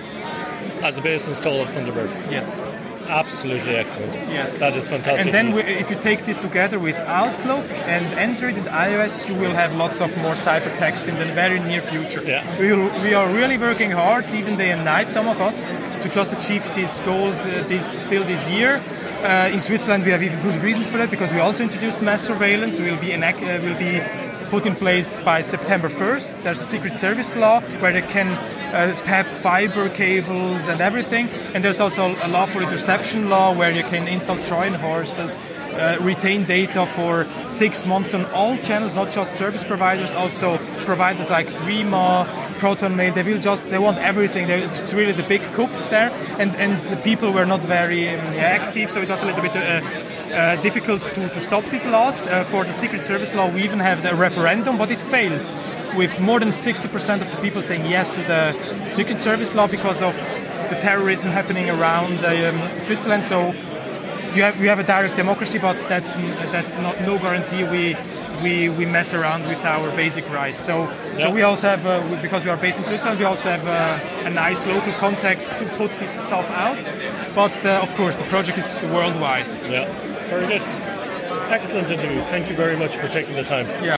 As a base install of Thunderbird?
Yes.
Absolutely excellent.
Yes.
That is fantastic.
And then if you take this together with Outlook and Android and iOS, you will have lots of more ciphertext in the very near future.
Yeah.
We are really working hard, even day and night, some of us, to just achieve these goals this year. In Switzerland, we have even good reasons for that, because we also introduced mass surveillance. Will be put in place by September 1st. There's a Secret Service law where they can tap fiber cables and everything. And there's also a lawful interception law where you can install Trojan horses, retain data for 6 months on all channels, not just service providers, also providers like Threema, ProtonMail. They want everything. It's really the big coup there. And the people were not very active, so it was a little bit difficult to stop these laws. For the Secret Service law, we even have the referendum, but it failed, with more than 60% of the people saying yes to the Secret Service law because of the terrorism happening around Switzerland. So we have a direct democracy, but that's not no guarantee we mess around with our basic rights. So we also have, because we are based in Switzerland, we also have a nice local context to put this stuff out. But of course, the project is worldwide.
Yeah, very good. Excellent interview. Thank you very much for taking the time.
Yeah.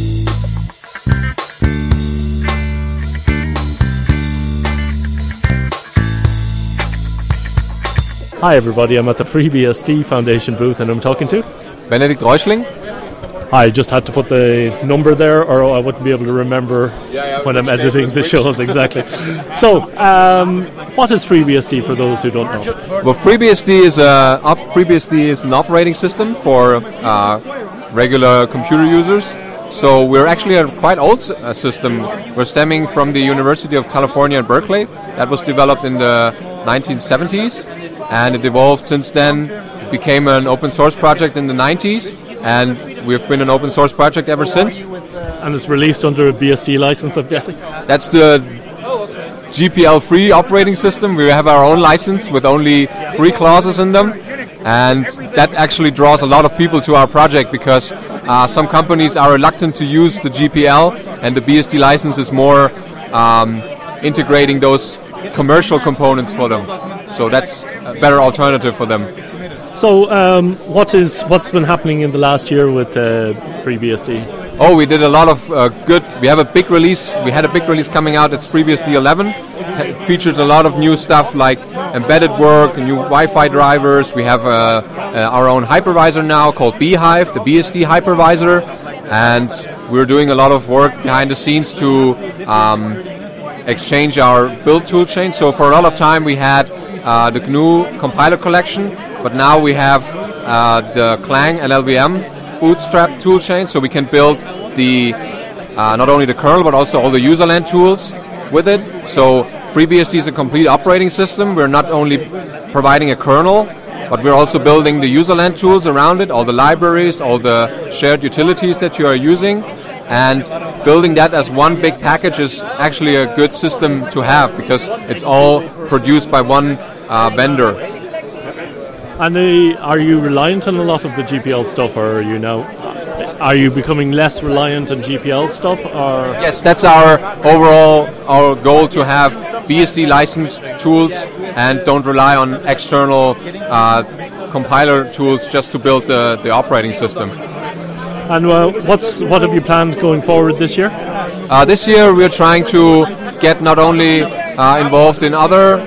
Hi everybody, I'm at the FreeBSD Foundation booth and I'm talking to
Benedikt Reuschling.
I just had to put the number there or I wouldn't be able to remember when I'm editing the shows. Exactly. So, what is FreeBSD for those who don't know?
Well, FreeBSD is an operating system for regular computer users. So we're actually a quite old system. We're stemming from the University of California at Berkeley. That was developed in the 1970s. And it evolved since then. It became an open source project in the 90s, and we've been an open source project ever since.
And it's released under a BSD license, I'm guessing?
That's the GPL-free operating system. We have our own license with only 3 clauses in them, and that actually draws a lot of people to our project because some companies are reluctant to use the GPL, and the BSD license is more integrating those commercial components for them. So that's a better alternative for them.
So what's been happening in the last year with FreeBSD?
Oh, we did a lot of good. We have a big release. We had a big release coming out. It's FreeBSD 11. It features a lot of new stuff like embedded work, new Wi-Fi drivers. We have our own hypervisor now called Beehive, the BSD hypervisor, and we're doing a lot of work behind the scenes to exchange our build toolchain. So for a lot of time we had the GNU compiler collection, but now we have the Clang and LLVM bootstrap toolchain, so we can build the not only the kernel but also all the userland tools with it. So FreeBSD is a complete operating system. We're not only providing a kernel, but we're also building the userland tools around it, all the libraries, all the shared utilities that you are using, and building that as one big package is actually a good system to have because it's all produced by one vendor.
And are you reliant on a lot of the GPL stuff, or are you becoming less reliant on GPL stuff? Or
yes, that's our goal, to have BSD licensed tools and don't rely on external compiler tools just to build the operating system.
And what have you planned going forward this year?
This year we're trying to get not only involved in other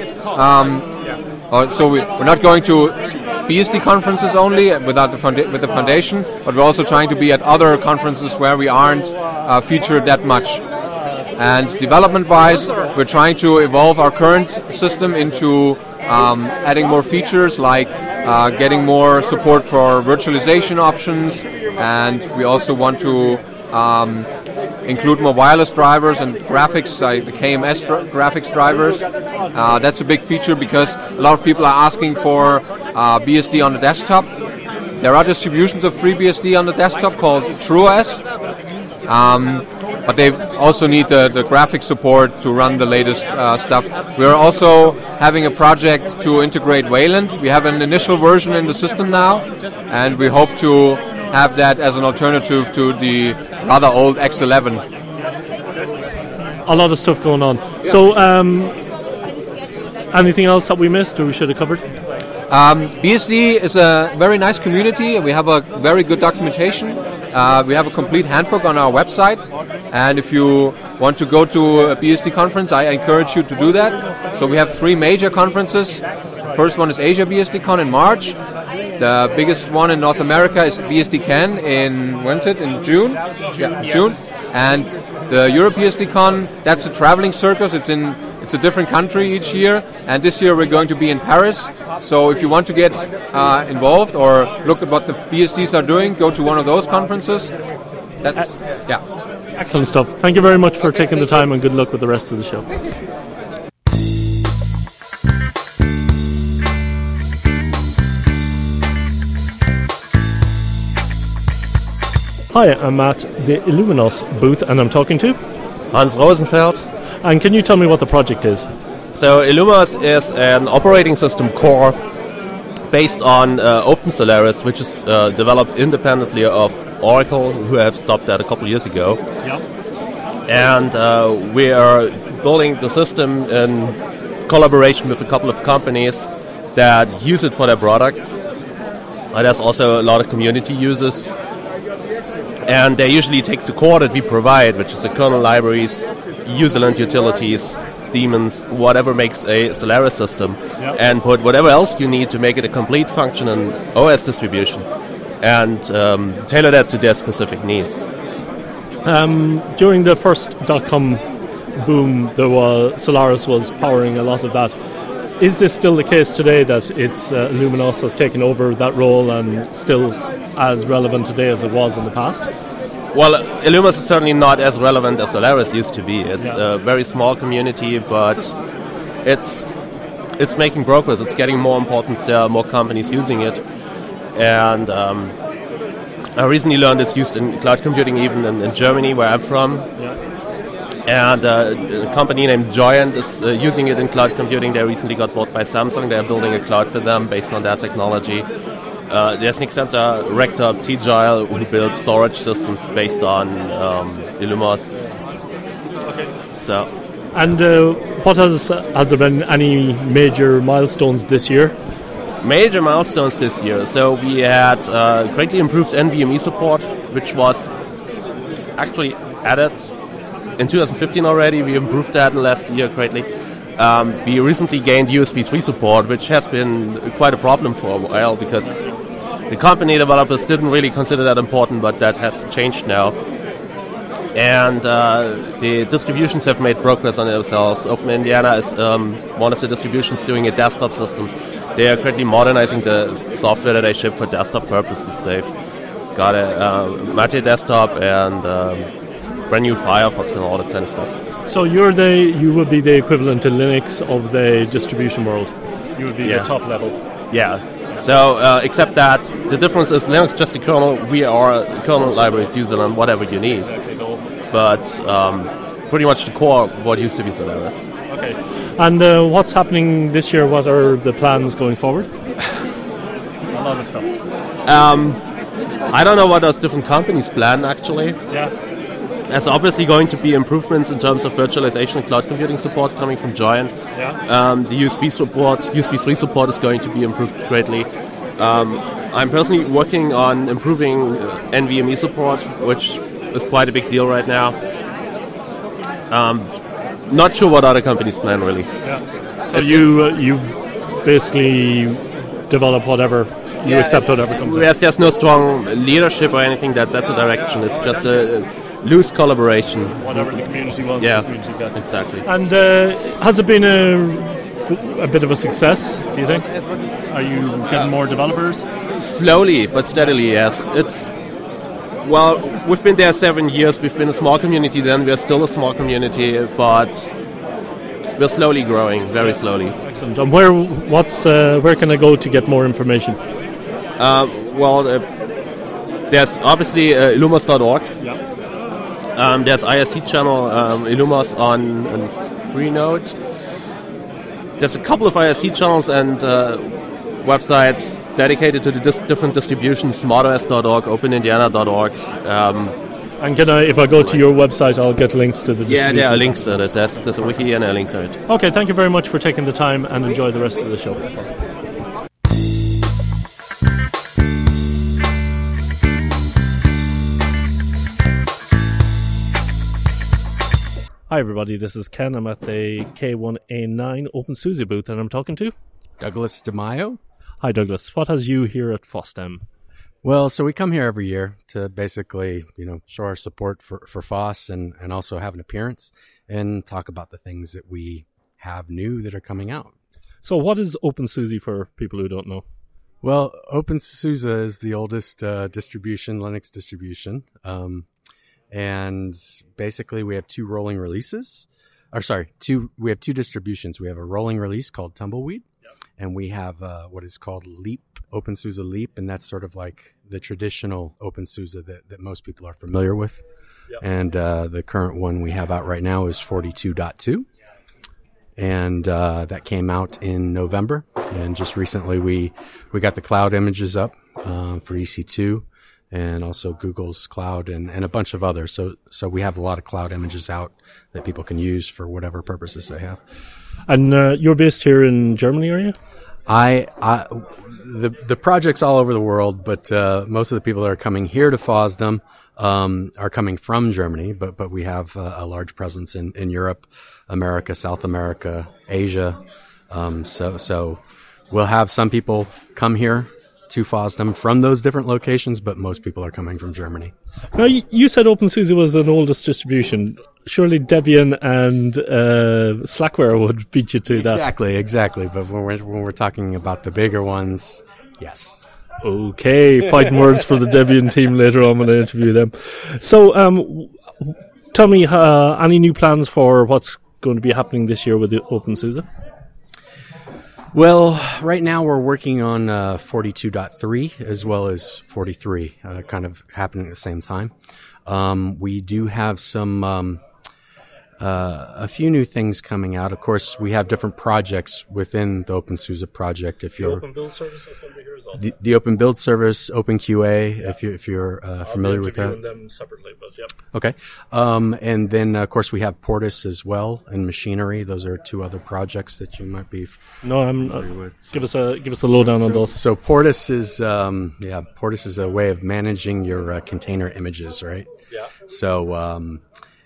so we're not going to BSD conferences only with the foundation, but we're also trying to be at other conferences where we aren't featured that much. And development-wise, we're trying to evolve our current system into adding more features like getting more support for virtualization options, and we also want to include more wireless drivers and graphics, like the KMS graphics drivers. That's a big feature because a lot of people are asking for BSD on the desktop. There are distributions of FreeBSD on the desktop called TrueOS, but they also need the graphic support to run the latest stuff. We're also having a project to integrate Wayland. We have an initial version in the system now, and we hope to have that as an alternative to the rather old X11.
A lot of stuff going on. Yeah. So, anything else that we missed or we should have covered?
BSD is a very nice community, and we have a very good documentation. We have a complete handbook on our website, and if you want to go to a BSD conference, I encourage you to do that. So we have 3 major conferences. First one is Asia BSDCon in March. The biggest one in North America is BSDCan in June? Yeah, June. And the Europe BSDCon, that's a traveling circus. It's a different country each year, and this year we're going to be in Paris. So if you want to get involved or look at what the BSDs are doing, go to one of those conferences. That's
excellent stuff. Thank you very much for taking the time, and good luck with the rest of the show. Hi, I'm at the Illuminos booth, and I'm talking to
Hans Rosenfeld.
And can you tell me what the project is?
So Illuminos is an operating system core based on OpenSolaris, which is developed independently of Oracle, who have stopped that a couple of years ago.
Yeah.
And we are building the system in collaboration with a couple of companies that use it for their products. There's also a lot of community users. And they usually take the core that we provide, which is the kernel libraries, userland utilities, daemons, whatever makes a Solaris system, and put whatever else you need to make it a complete function and OS distribution, and tailor that to their specific needs.
During the first .com boom, Solaris was powering a lot of that. Is this still the case today, that Illuminos has taken over that role and still as relevant today as it was in the past?
Well, Illuminos is certainly not as relevant as Solaris used to be. It's a very small community, but it's making progress. It's getting more importance. There are more companies using it. And I recently learned it's used in cloud computing even in Germany, where I'm from. And a company named Giant is using it in cloud computing. They recently got bought by Samsung. They're building a cloud for them based on that technology. There's Nexenta, Rector, T-Gile, who builds storage systems based on Illumos.
Okay.
So.
And what has there been any major milestones this year?
Major milestones this year. So we had greatly improved NVMe support, which was actually added in 2015 already. We improved that in the last year greatly. We recently gained USB 3 support, which has been quite a problem for a while because the company developers didn't really consider that important, but that has changed now. And the distributions have made progress on themselves. Open Indiana is one of the distributions doing it desktop systems. They are greatly modernizing the software that they ship for desktop purposes. They've got a Mate desktop and brand new Firefox and all that kind of stuff.
So you would be the equivalent to Linux of the distribution world. You would be the top level.
Yeah. So except that the difference is Linux just a kernel. We are kernel libraries used on whatever you need. But pretty much the core of what used to be Solaris.
Okay. And what's happening this year? What are the plans going forward? A lot of stuff.
I don't know what those different companies plan, actually.
Yeah.
There's obviously going to be improvements in terms of virtualization and cloud computing support coming from Giant.
Yeah.
The USB 3 support is going to be improved greatly. I'm personally working on improving NVMe support, which is quite a big deal right now. Not sure what other companies plan, really.
Yeah. So you basically develop whatever, you accept whatever comes
in. There's no strong leadership or anything that's a direction. It's just a loose collaboration.
Whatever the community wants,
yeah,
the community gets.
Exactly.
And has it been a bit of a success, do you think? Are you getting more developers?
Slowly, but steadily, yes. Well, we've been there 7 years. We've been a small community then. We're still a small community, but we're slowly growing, very slowly.
Excellent. And where can I go to get more information?
There's obviously illumos.org.
Yeah.
There's IRC channel Illumos on Freenode. There's a couple of IRC channels and websites dedicated to the different distributions, smartos.org, openindiana.org.
And if I go to your website, I'll get links to the distributions?
Yeah, there are links on it. There's a wiki and there are links on it.
Okay, thank you very much for taking the time and enjoy the rest of the show. Hi everybody, this is Ken. I'm at the K1A9 OpenSUSE booth and I'm talking to
Douglas DeMaio.
Hi Douglas, what has you here at FOSDEM?
Well, so we come here every year to basically, show our support for FOSS and also have an appearance and talk about the things that we have new that are coming out.
So what is OpenSUSE for people who don't know?
Well, OpenSUSE is the oldest Linux distribution. And basically we have two rolling releases. We have two distributions. We have a rolling release called Tumbleweed. And we have what is called Leap, OpenSUSE Leap, and that's sort of like the traditional OpenSUSE that most people are familiar with. Yep. And the current one we have out right now is 42.2. And that came out in November. And just recently we got the cloud images up for EC2 and also Google's cloud and a bunch of others. So we have a lot of cloud images out that people can use for whatever purposes they have.
And you're based here in Germany, are you?
The project's all over the world, but most of the people that are coming here to FOSDEM are coming from Germany, but we have a large presence in Europe, America, South America, Asia. So we'll have some people come here to FOSDEM from those different locations, but most people are coming from Germany.
Now, you said OpenSUSE was an oldest distribution. Surely Debian and Slackware would beat you to that.
Exactly. But when we're talking about the bigger ones, yes.
Okay, fighting words for the Debian team later on when I interview them. So, tell me, any new plans for what's going to be happening this year with the OpenSUSE?
Well, right now we're working on 42.3 as well as 43, kind of happening at the same time. We do have some a few new things coming out. Of course, we have different projects within the OpenSUSE project. If
the
you're
Open Build Service is going to be here as well.
The Open Build Service, OpenQA, if you're familiar with that.
I'll be interviewing them separately, but yep.
Okay. And then, of course, we have Portis as well and Machinery. Those are two other projects that you might be familiar with.
Give us a lowdown on those.
So Portis is Portis is a way of managing your container images, right?
Yeah.
So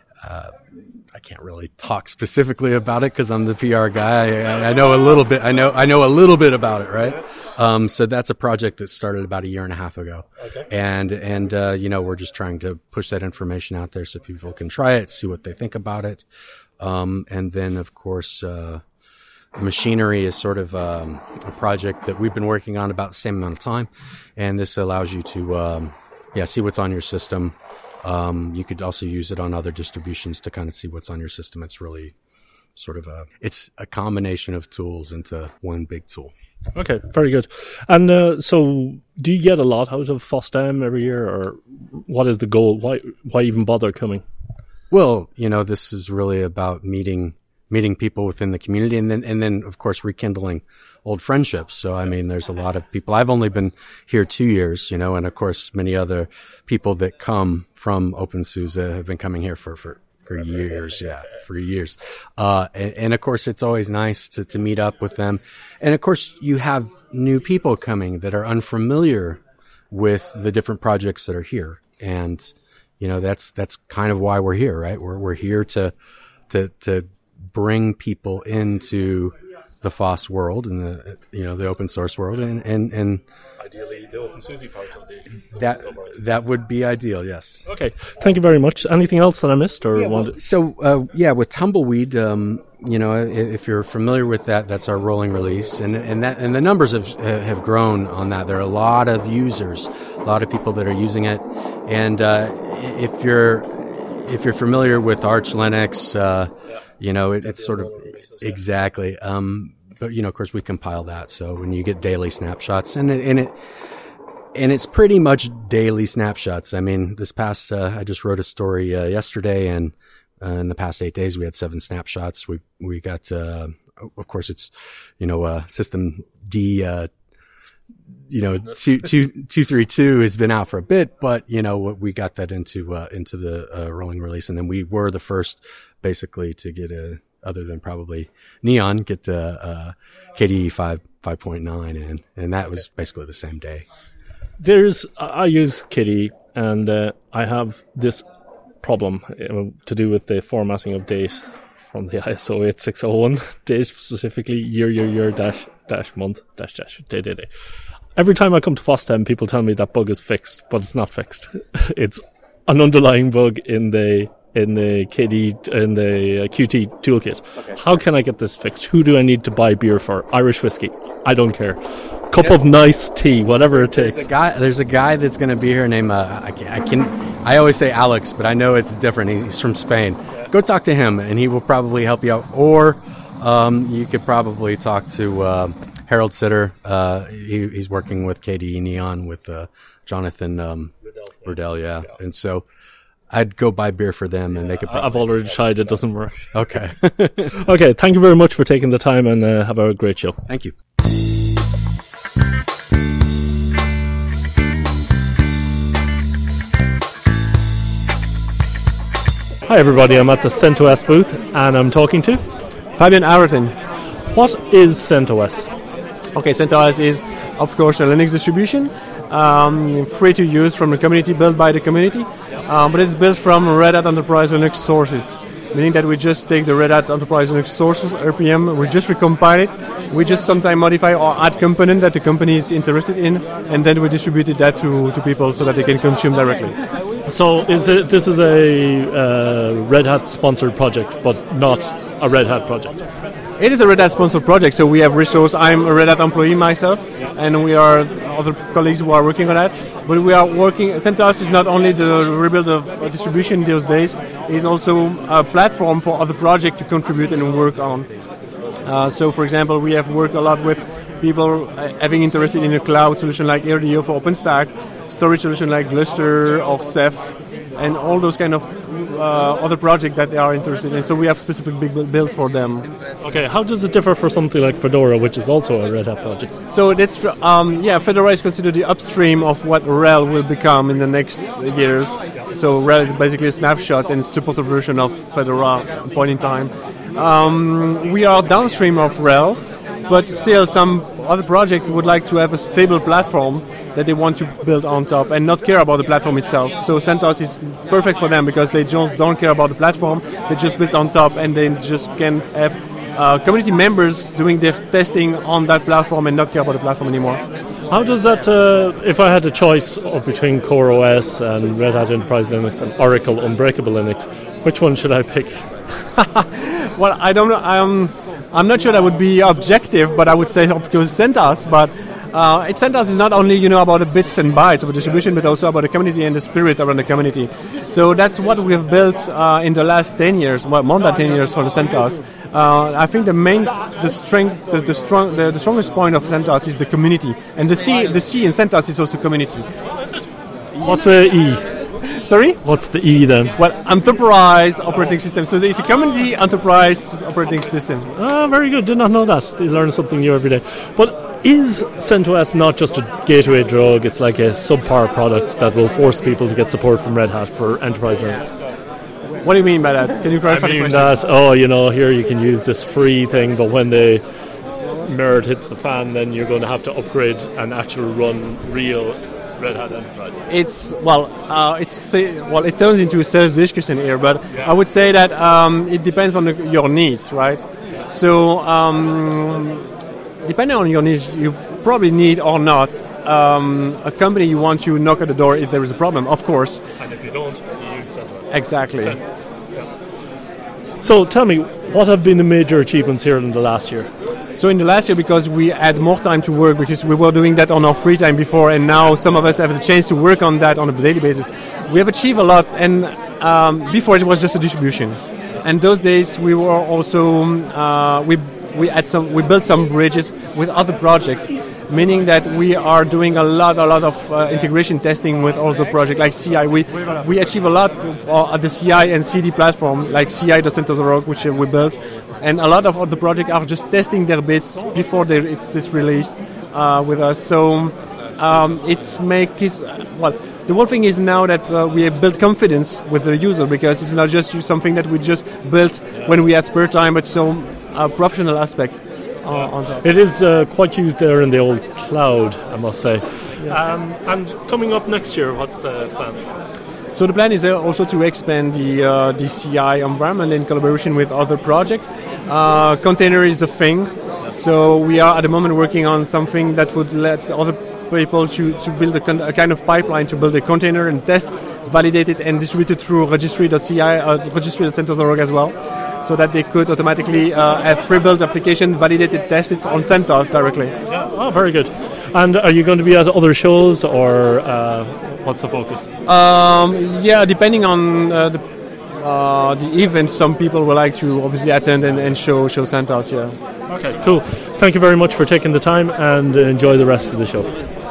I can't really talk specifically about it because I'm the PR guy. I know a little bit. I know a little bit about it, right? So that's a project that started about a year and a half ago.
Okay.
And we're just trying to push that information out there so people can try it, see what they think about it. And then, of course, Machinery is sort of a project that we've been working on about the same amount of time, and this allows you to see what's on your system. You could also use it on other distributions to kind of see what's on your system. It's really sort of it's a combination of tools into one big tool.
Okay, very good. And so do you get a lot out of FOSDEM every year, or what is the goal? Why even bother coming?
Well, this is really about meeting people within the community, and then of course rekindling old friendships. So I mean, there's a lot of people. I've only been here 2 years, and of course many other people that come from OpenSUSE have been coming here for years. Yeah, for years. And of course it's always nice to meet up with them. And of course you have new people coming that are unfamiliar with the different projects that are here. And, that's kind of why we're here, right? We're here to bring people into the FOSS world and the open source world and
ideally the OpenSUSE part of the
that would be ideal. Yes.
Okay. Thank you very much. Anything else that I missed or
with Tumbleweed, if you're familiar with that, that's our rolling release, and the numbers have grown on that. There are a lot of users, a lot of people that are using it, and if you're familiar with Arch Linux, it's sort of exactly. But of course, we compile that. So when you get daily snapshots, and it's pretty much daily snapshots. I mean, this past I just wrote a story yesterday, and in the past 8 days we had 7 snapshots. We got of course it's system D 232 has been out for a bit, but we got that into the rolling release, and then we were the first basically to get other than probably Neon, get KDE 5.9 in, and that was basically the same day.
I use KDE, and I have this problem to do with the formatting of date from the ISO 8601, date specifically year dash month dash day. Every time I come to FOSDEM, people tell me that bug is fixed, but it's not fixed. It's an underlying bug in the KDE, in the Qt toolkit. Okay. How can I get this fixed? Who do I need to buy beer for? Irish whiskey. I don't care. Cup of nice tea, whatever it takes.
There's a guy that's going to be here named I always say Alex, but I know it's different. He's from Spain. Yeah. Go talk to him, and he will probably help you out. Or you could probably talk to Harold Sitter. He's working with KDE Neon with Jonathan Riddell. Yeah, and so I'd go buy beer for them, and they could.
I've already tried; it doesn't work.
Okay.
Okay. Thank you very much for taking the time, and have a great show.
Thank you.
Hi, everybody. I'm at the CentOS booth, and I'm talking to
Fabian Averton.
What is CentOS?
Okay, CentOS is, of course, a Linux distribution, free to use from the community, built by the community, but it's built from Red Hat Enterprise Linux sources, meaning that we just take the Red Hat Enterprise Linux sources, RPM, we just recompile it, we just sometimes modify or add component that the company is interested in, and then we distribute that to people so that they can consume directly.
So this is a Red Hat sponsored project, but not a Red Hat project?
It is a Red Hat sponsored project, so we have resource. I'm a Red Hat employee myself, and we are other colleagues who are working on that. But we are working. CentOS is not only the rebuild of distribution those days; it's also a platform for other projects to contribute and work on. So, for example, we have worked a lot with people having interested in a cloud solution like RDO for OpenStack, storage solution like Gluster or Ceph, and all those kind of other projects that they are interested in. So we have specific big builds for them.
Okay, how does it differ for something like Fedora, which is also a Red Hat project?
So that's Fedora is considered the upstream of what RHEL will become in the next years. So RHEL is basically a snapshot and supported version of Fedora at a point in time. We are downstream of RHEL, but still some other project would like to have a stable platform that they want to build on top and not care about the platform itself. So CentOS is perfect for them because they just don't care about the platform. They just build on top and they just can have community members doing their testing on that platform and not care about the platform anymore.
How does that, if I had a choice between CoreOS and Red Hat Enterprise Linux and Oracle Unbreakable Linux, which one should I pick?
Well, I don't know. I'm not sure that would be objective, but I would say, of course, CentOS. But CentOS is not only about the bits and bytes of a distribution, but also about the community and the spirit around the community. So that's what we have built in the last 10 years, well, more than 10 years for the CentOS. I think the strongest point of CentOS is the community, and the C in CentOS is also community.
What's the E?
Sorry?
What's the E then?
Well, Enterprise Operating System. So it's a community enterprise operating system.
Ah, very good. Did not know that. You learn something new every day. But is CentOS not just a gateway drug? It's like a subpar product that will force people to get support from Red Hat for enterprise Linux.
What do you mean by that? Can you clarify the question?
Here you can use this free thing, but when the merit hits the fan, then you're going to have to upgrade and actually run real Red Hat Enterprise.
It turns into a sales discussion here, but I would say that it depends on your needs, right? So depending on your needs, you probably need or not a company you want to knock at the door if there is a problem, of course.
And if you don't, you use CentOS.
Exactly.
So tell me, what have been the major achievements here in the last year?
So in the last year, because we had more time to work, because we were doing that on our free time before, and now some of us have the chance to work on that on a daily basis, we have achieved a lot. And before it was just a distribution, and those days we were also we built some bridges with other projects, meaning that we are doing a lot of integration testing with all the projects like CI. We achieve a lot at the CI and CD platform, like CI.CentOS.org, which we built, and a lot of the projects are just testing their bits before it's released with us. So the one thing is now that we have built confidence with the user, because it's not just something that we just built when we had spare time, but some professional aspect.
It is quite used there in the old cloud, I must say. And coming up next year, what's the plan?
So the plan is also to expand the CI environment in collaboration with other projects. Container is a thing, so we are at the moment working on something that would let other people to build a kind of pipeline to build a container and test, validate it, and distribute it through registry.ci, registry.centos.org as well, so that they could automatically have pre-built application, validate it, test it on CentOS directly.
Yeah. Oh, very good. And are you going to be at other shows, or what's the focus?
Depending on the event, some people would like to obviously attend and show CentOS. Yeah.
Okay, cool. Thank you very much for taking the time, and enjoy the rest of the show.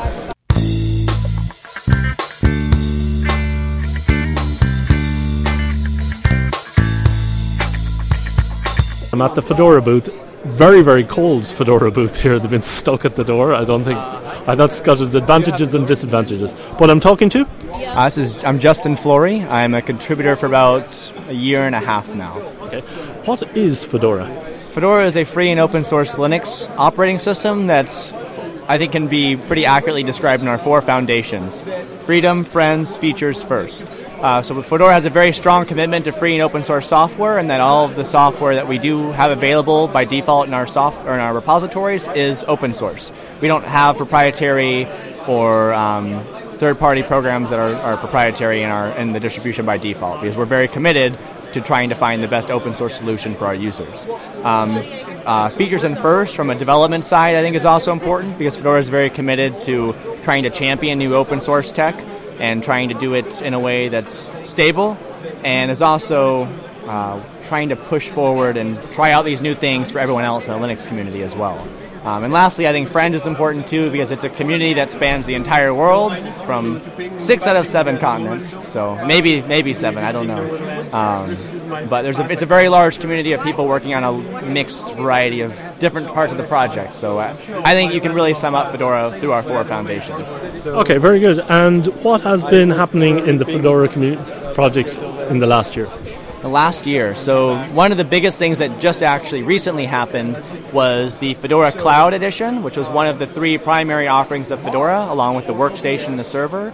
I'm at the Fedora booth. Very, very cold Fedora booth here. They've been stuck at the door. I don't think that's got its advantages and disadvantages. But I'm talking to?
I'm Justin Flory. I'm a contributor for about a year and a half now.
Okay. What is Fedora?
Fedora is a free and open source Linux operating system that's, I think, can be pretty accurately described in our 4 foundations. Freedom, friends, features first. So Fedora has a very strong commitment to free and open source software, and that all of the software that we do have available by default in our repositories is open source. We don't have proprietary or third-party programs that are proprietary in the distribution by default, because we're very committed to trying to find the best open source solution for our users. Features and first from a development side, I think, is also important, because Fedora is very committed to trying to champion new open source tech and trying to do it in a way that's stable, and is also trying to push forward and try out these new things for everyone else in the Linux community as well. And lastly, I think Friend is important too because it's a community that spans the entire world from 6 out of 7 continents. So maybe 7, I don't know. But it's a very large community of people working on a mixed variety of different parts of the project. So I think you can really sum up Fedora through our 4 foundations.
Okay, very good. And what has been happening in the Fedora projects in the last year?
Last year. So one of the biggest things that just actually recently happened was the Fedora Cloud Edition, which was one of the 3 primary offerings of Fedora, along with the workstation and the server.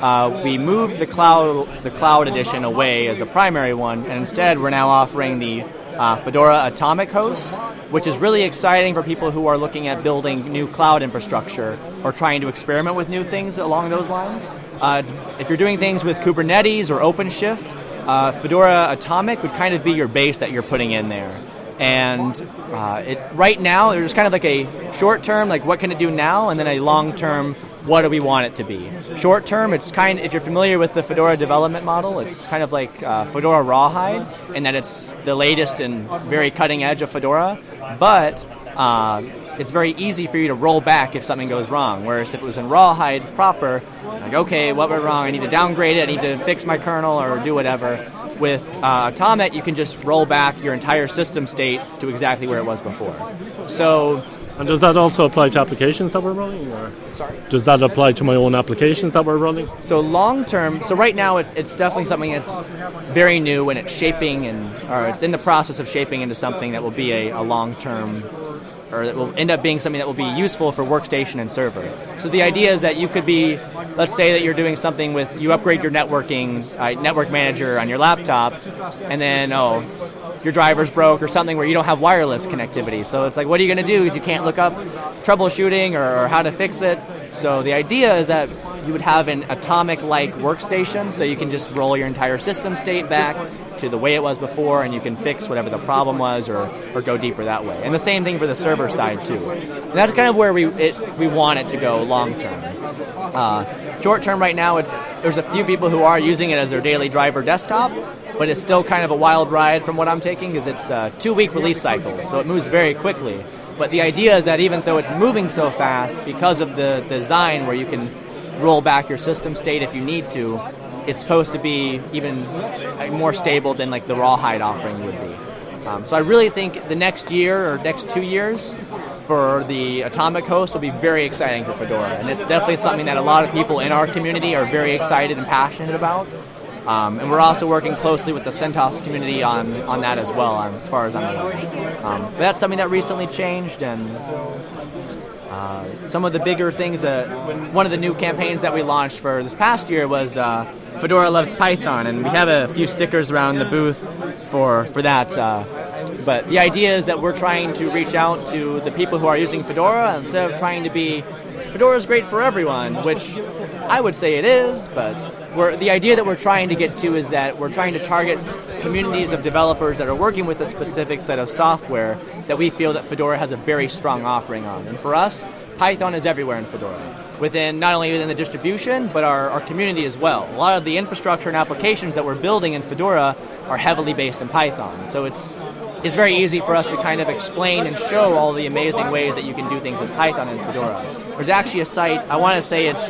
We moved the Cloud Edition away as a primary one, and instead we're now offering the Fedora Atomic host, which is really exciting for people who are looking at building new cloud infrastructure or trying to experiment with new things along those lines. If you're doing things with Kubernetes or OpenShift, Fedora Atomic would kind of be your base that you're putting in there. And right now, there's kind of like a short-term, like what can it do now, and then a long-term, what do we want it to be. Short-term, it's kind of, if you're familiar with the Fedora development model, it's kind of like Fedora Rawhide, in that it's the latest and very cutting edge of Fedora, but it's very easy for you to roll back if something goes wrong. Whereas if it was in Rawhide proper, like, okay, what went wrong? I need to downgrade it, I need to fix my kernel or do whatever. With Atomic, you can just roll back your entire system state to exactly where it was before. So,
and does that also apply to applications that we're running? Or
sorry?
Does that apply to my own applications that we're running?
So long term, so right now it's definitely something that's very new and it's shaping or it's in the process of shaping into something that will be a long term, or that will end up being something that will be useful for workstation and server. So the idea is that you could be, let's say that you're doing something with, you upgrade your network manager on your laptop, and then, your driver's broke or something where you don't have wireless connectivity. So it's like, what are you going to do? Because you can't look up troubleshooting or how to fix it. So the idea is that you would have an Atomic-like workstation, so you can just roll your entire system state back to the way it was before, and you can fix whatever the problem was or go deeper that way. And the same thing for the server side, too. And that's kind of where we want it to go long-term. Short-term right now, there's a few people who are using it as their daily driver desktop, but it's still kind of a wild ride from what I'm taking, because it's a 2-week release cycle, so it moves very quickly. But the idea is that even though it's moving so fast, because of the design where you can roll back your system state if you need to, it's supposed to be even more stable than like the Rawhide offering would be. So I really think the next year or next 2 years for the Atomic host will be very exciting for Fedora. And it's definitely something that a lot of people in our community are very excited and passionate about. And we're also working closely with the CentOS community on that as well, as far as I'm aware. But that's something that recently changed, and some of the bigger things, one of the new campaigns that we launched for this past year was Fedora Loves Python, and we have a few stickers around the booth for that. But the idea is that we're trying to reach out to the people who are using Fedora instead of trying to be Fedora is great for everyone, which I would say it is, but the idea that we're trying to get to is that we're trying to target communities of developers that are working with a specific set of software that we feel that Fedora has a very strong offering on. And for us, Python is everywhere in Fedora, not only within the distribution, but our community as well. A lot of the infrastructure and applications that we're building in Fedora are heavily based in Python. So it's very easy for us to kind of explain and show all the amazing ways that you can do things with Python in Fedora. There's actually a site, I want to say it's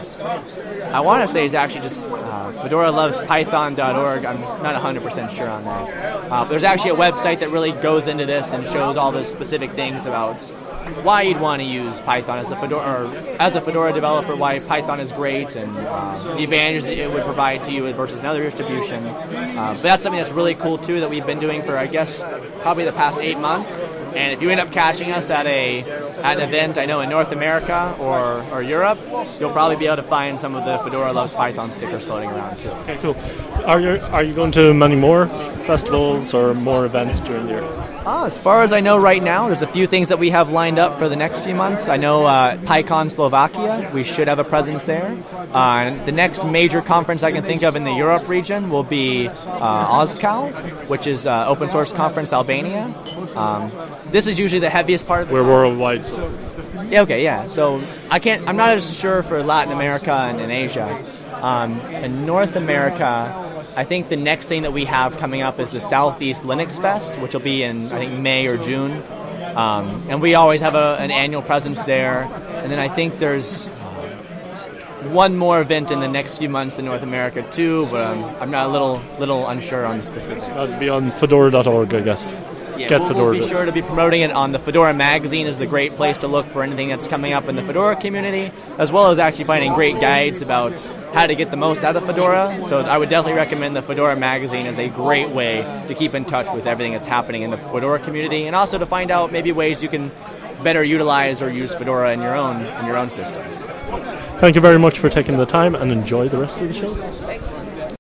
actually just FedoraLovesPython.org. I'm not 100% sure on that. But there's actually a website that really goes into this and shows all the specific things about why you'd want to use Python as a Fedora developer, why Python is great, and the advantages that it would provide to you versus another distribution. But that's something that's really cool too that we've been doing for, I guess, probably the past 8 months. And if you end up catching us at an event, I know in North America or Europe, you'll probably be able to find some of the Fedora Loves Python stickers floating around too.
Okay, cool. Are you going to many more festivals or more events during the year?
As far as I know right now, there's a few things that we have lined up for the next few months. I know PyCon Slovakia, we should have a presence there. The next major conference I can think of in the Europe region will be OSCAL, which is Open Source Conference Albania. This is usually the heaviest part of the
We're worldwide. So.
Yeah, okay, yeah. So I'm not as sure for Latin America and in Asia. In North America, I think the next thing that we have coming up is the Southeast Linux Fest, which will be in, I think, May or June. And we always have an annual presence there. And then I think there's one more event in the next few months in North America too, but I'm not a little unsure on the specifics.
That'd be on fedora.org, I guess.
Yeah, we'll be sure to be promoting it on the Fedora magazine. Is the great place to look for anything that's coming up in the Fedora community, as well as actually finding great guides about how to get the most out of Fedora. So I would definitely recommend the Fedora magazine as a great way to keep in touch with everything that's happening in the Fedora community, and also to find out maybe ways you can better utilize or use Fedora in your own system.
Thank you very much for taking the time, and enjoy the rest of the show.
Thanks.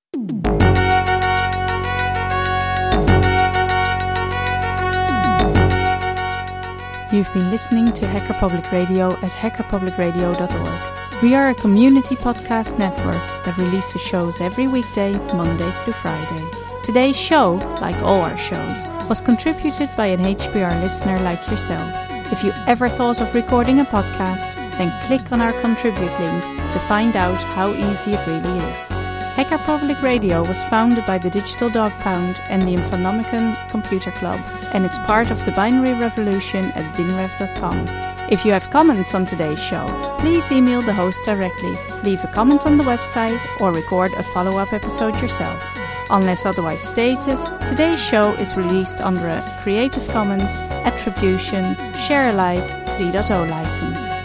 You've been listening to Hacker Public Radio at hackerpublicradio.org. We are a community podcast network that releases shows every weekday, Monday through Friday. Today's show, like all our shows, was contributed by an HPR listener like yourself. If you ever thought of recording a podcast, then click on our contribute link to find out how easy it really is. Hacker Public Radio was founded by the Digital Dog Pound and the Infonomicon Computer Club and is part of the binary revolution at binrev.com. If you have comments on today's show, please email the host directly, leave a comment on the website, or record a follow-up episode yourself. Unless otherwise stated, today's show is released under a Creative Commons Attribution Share Alike 3.0 license.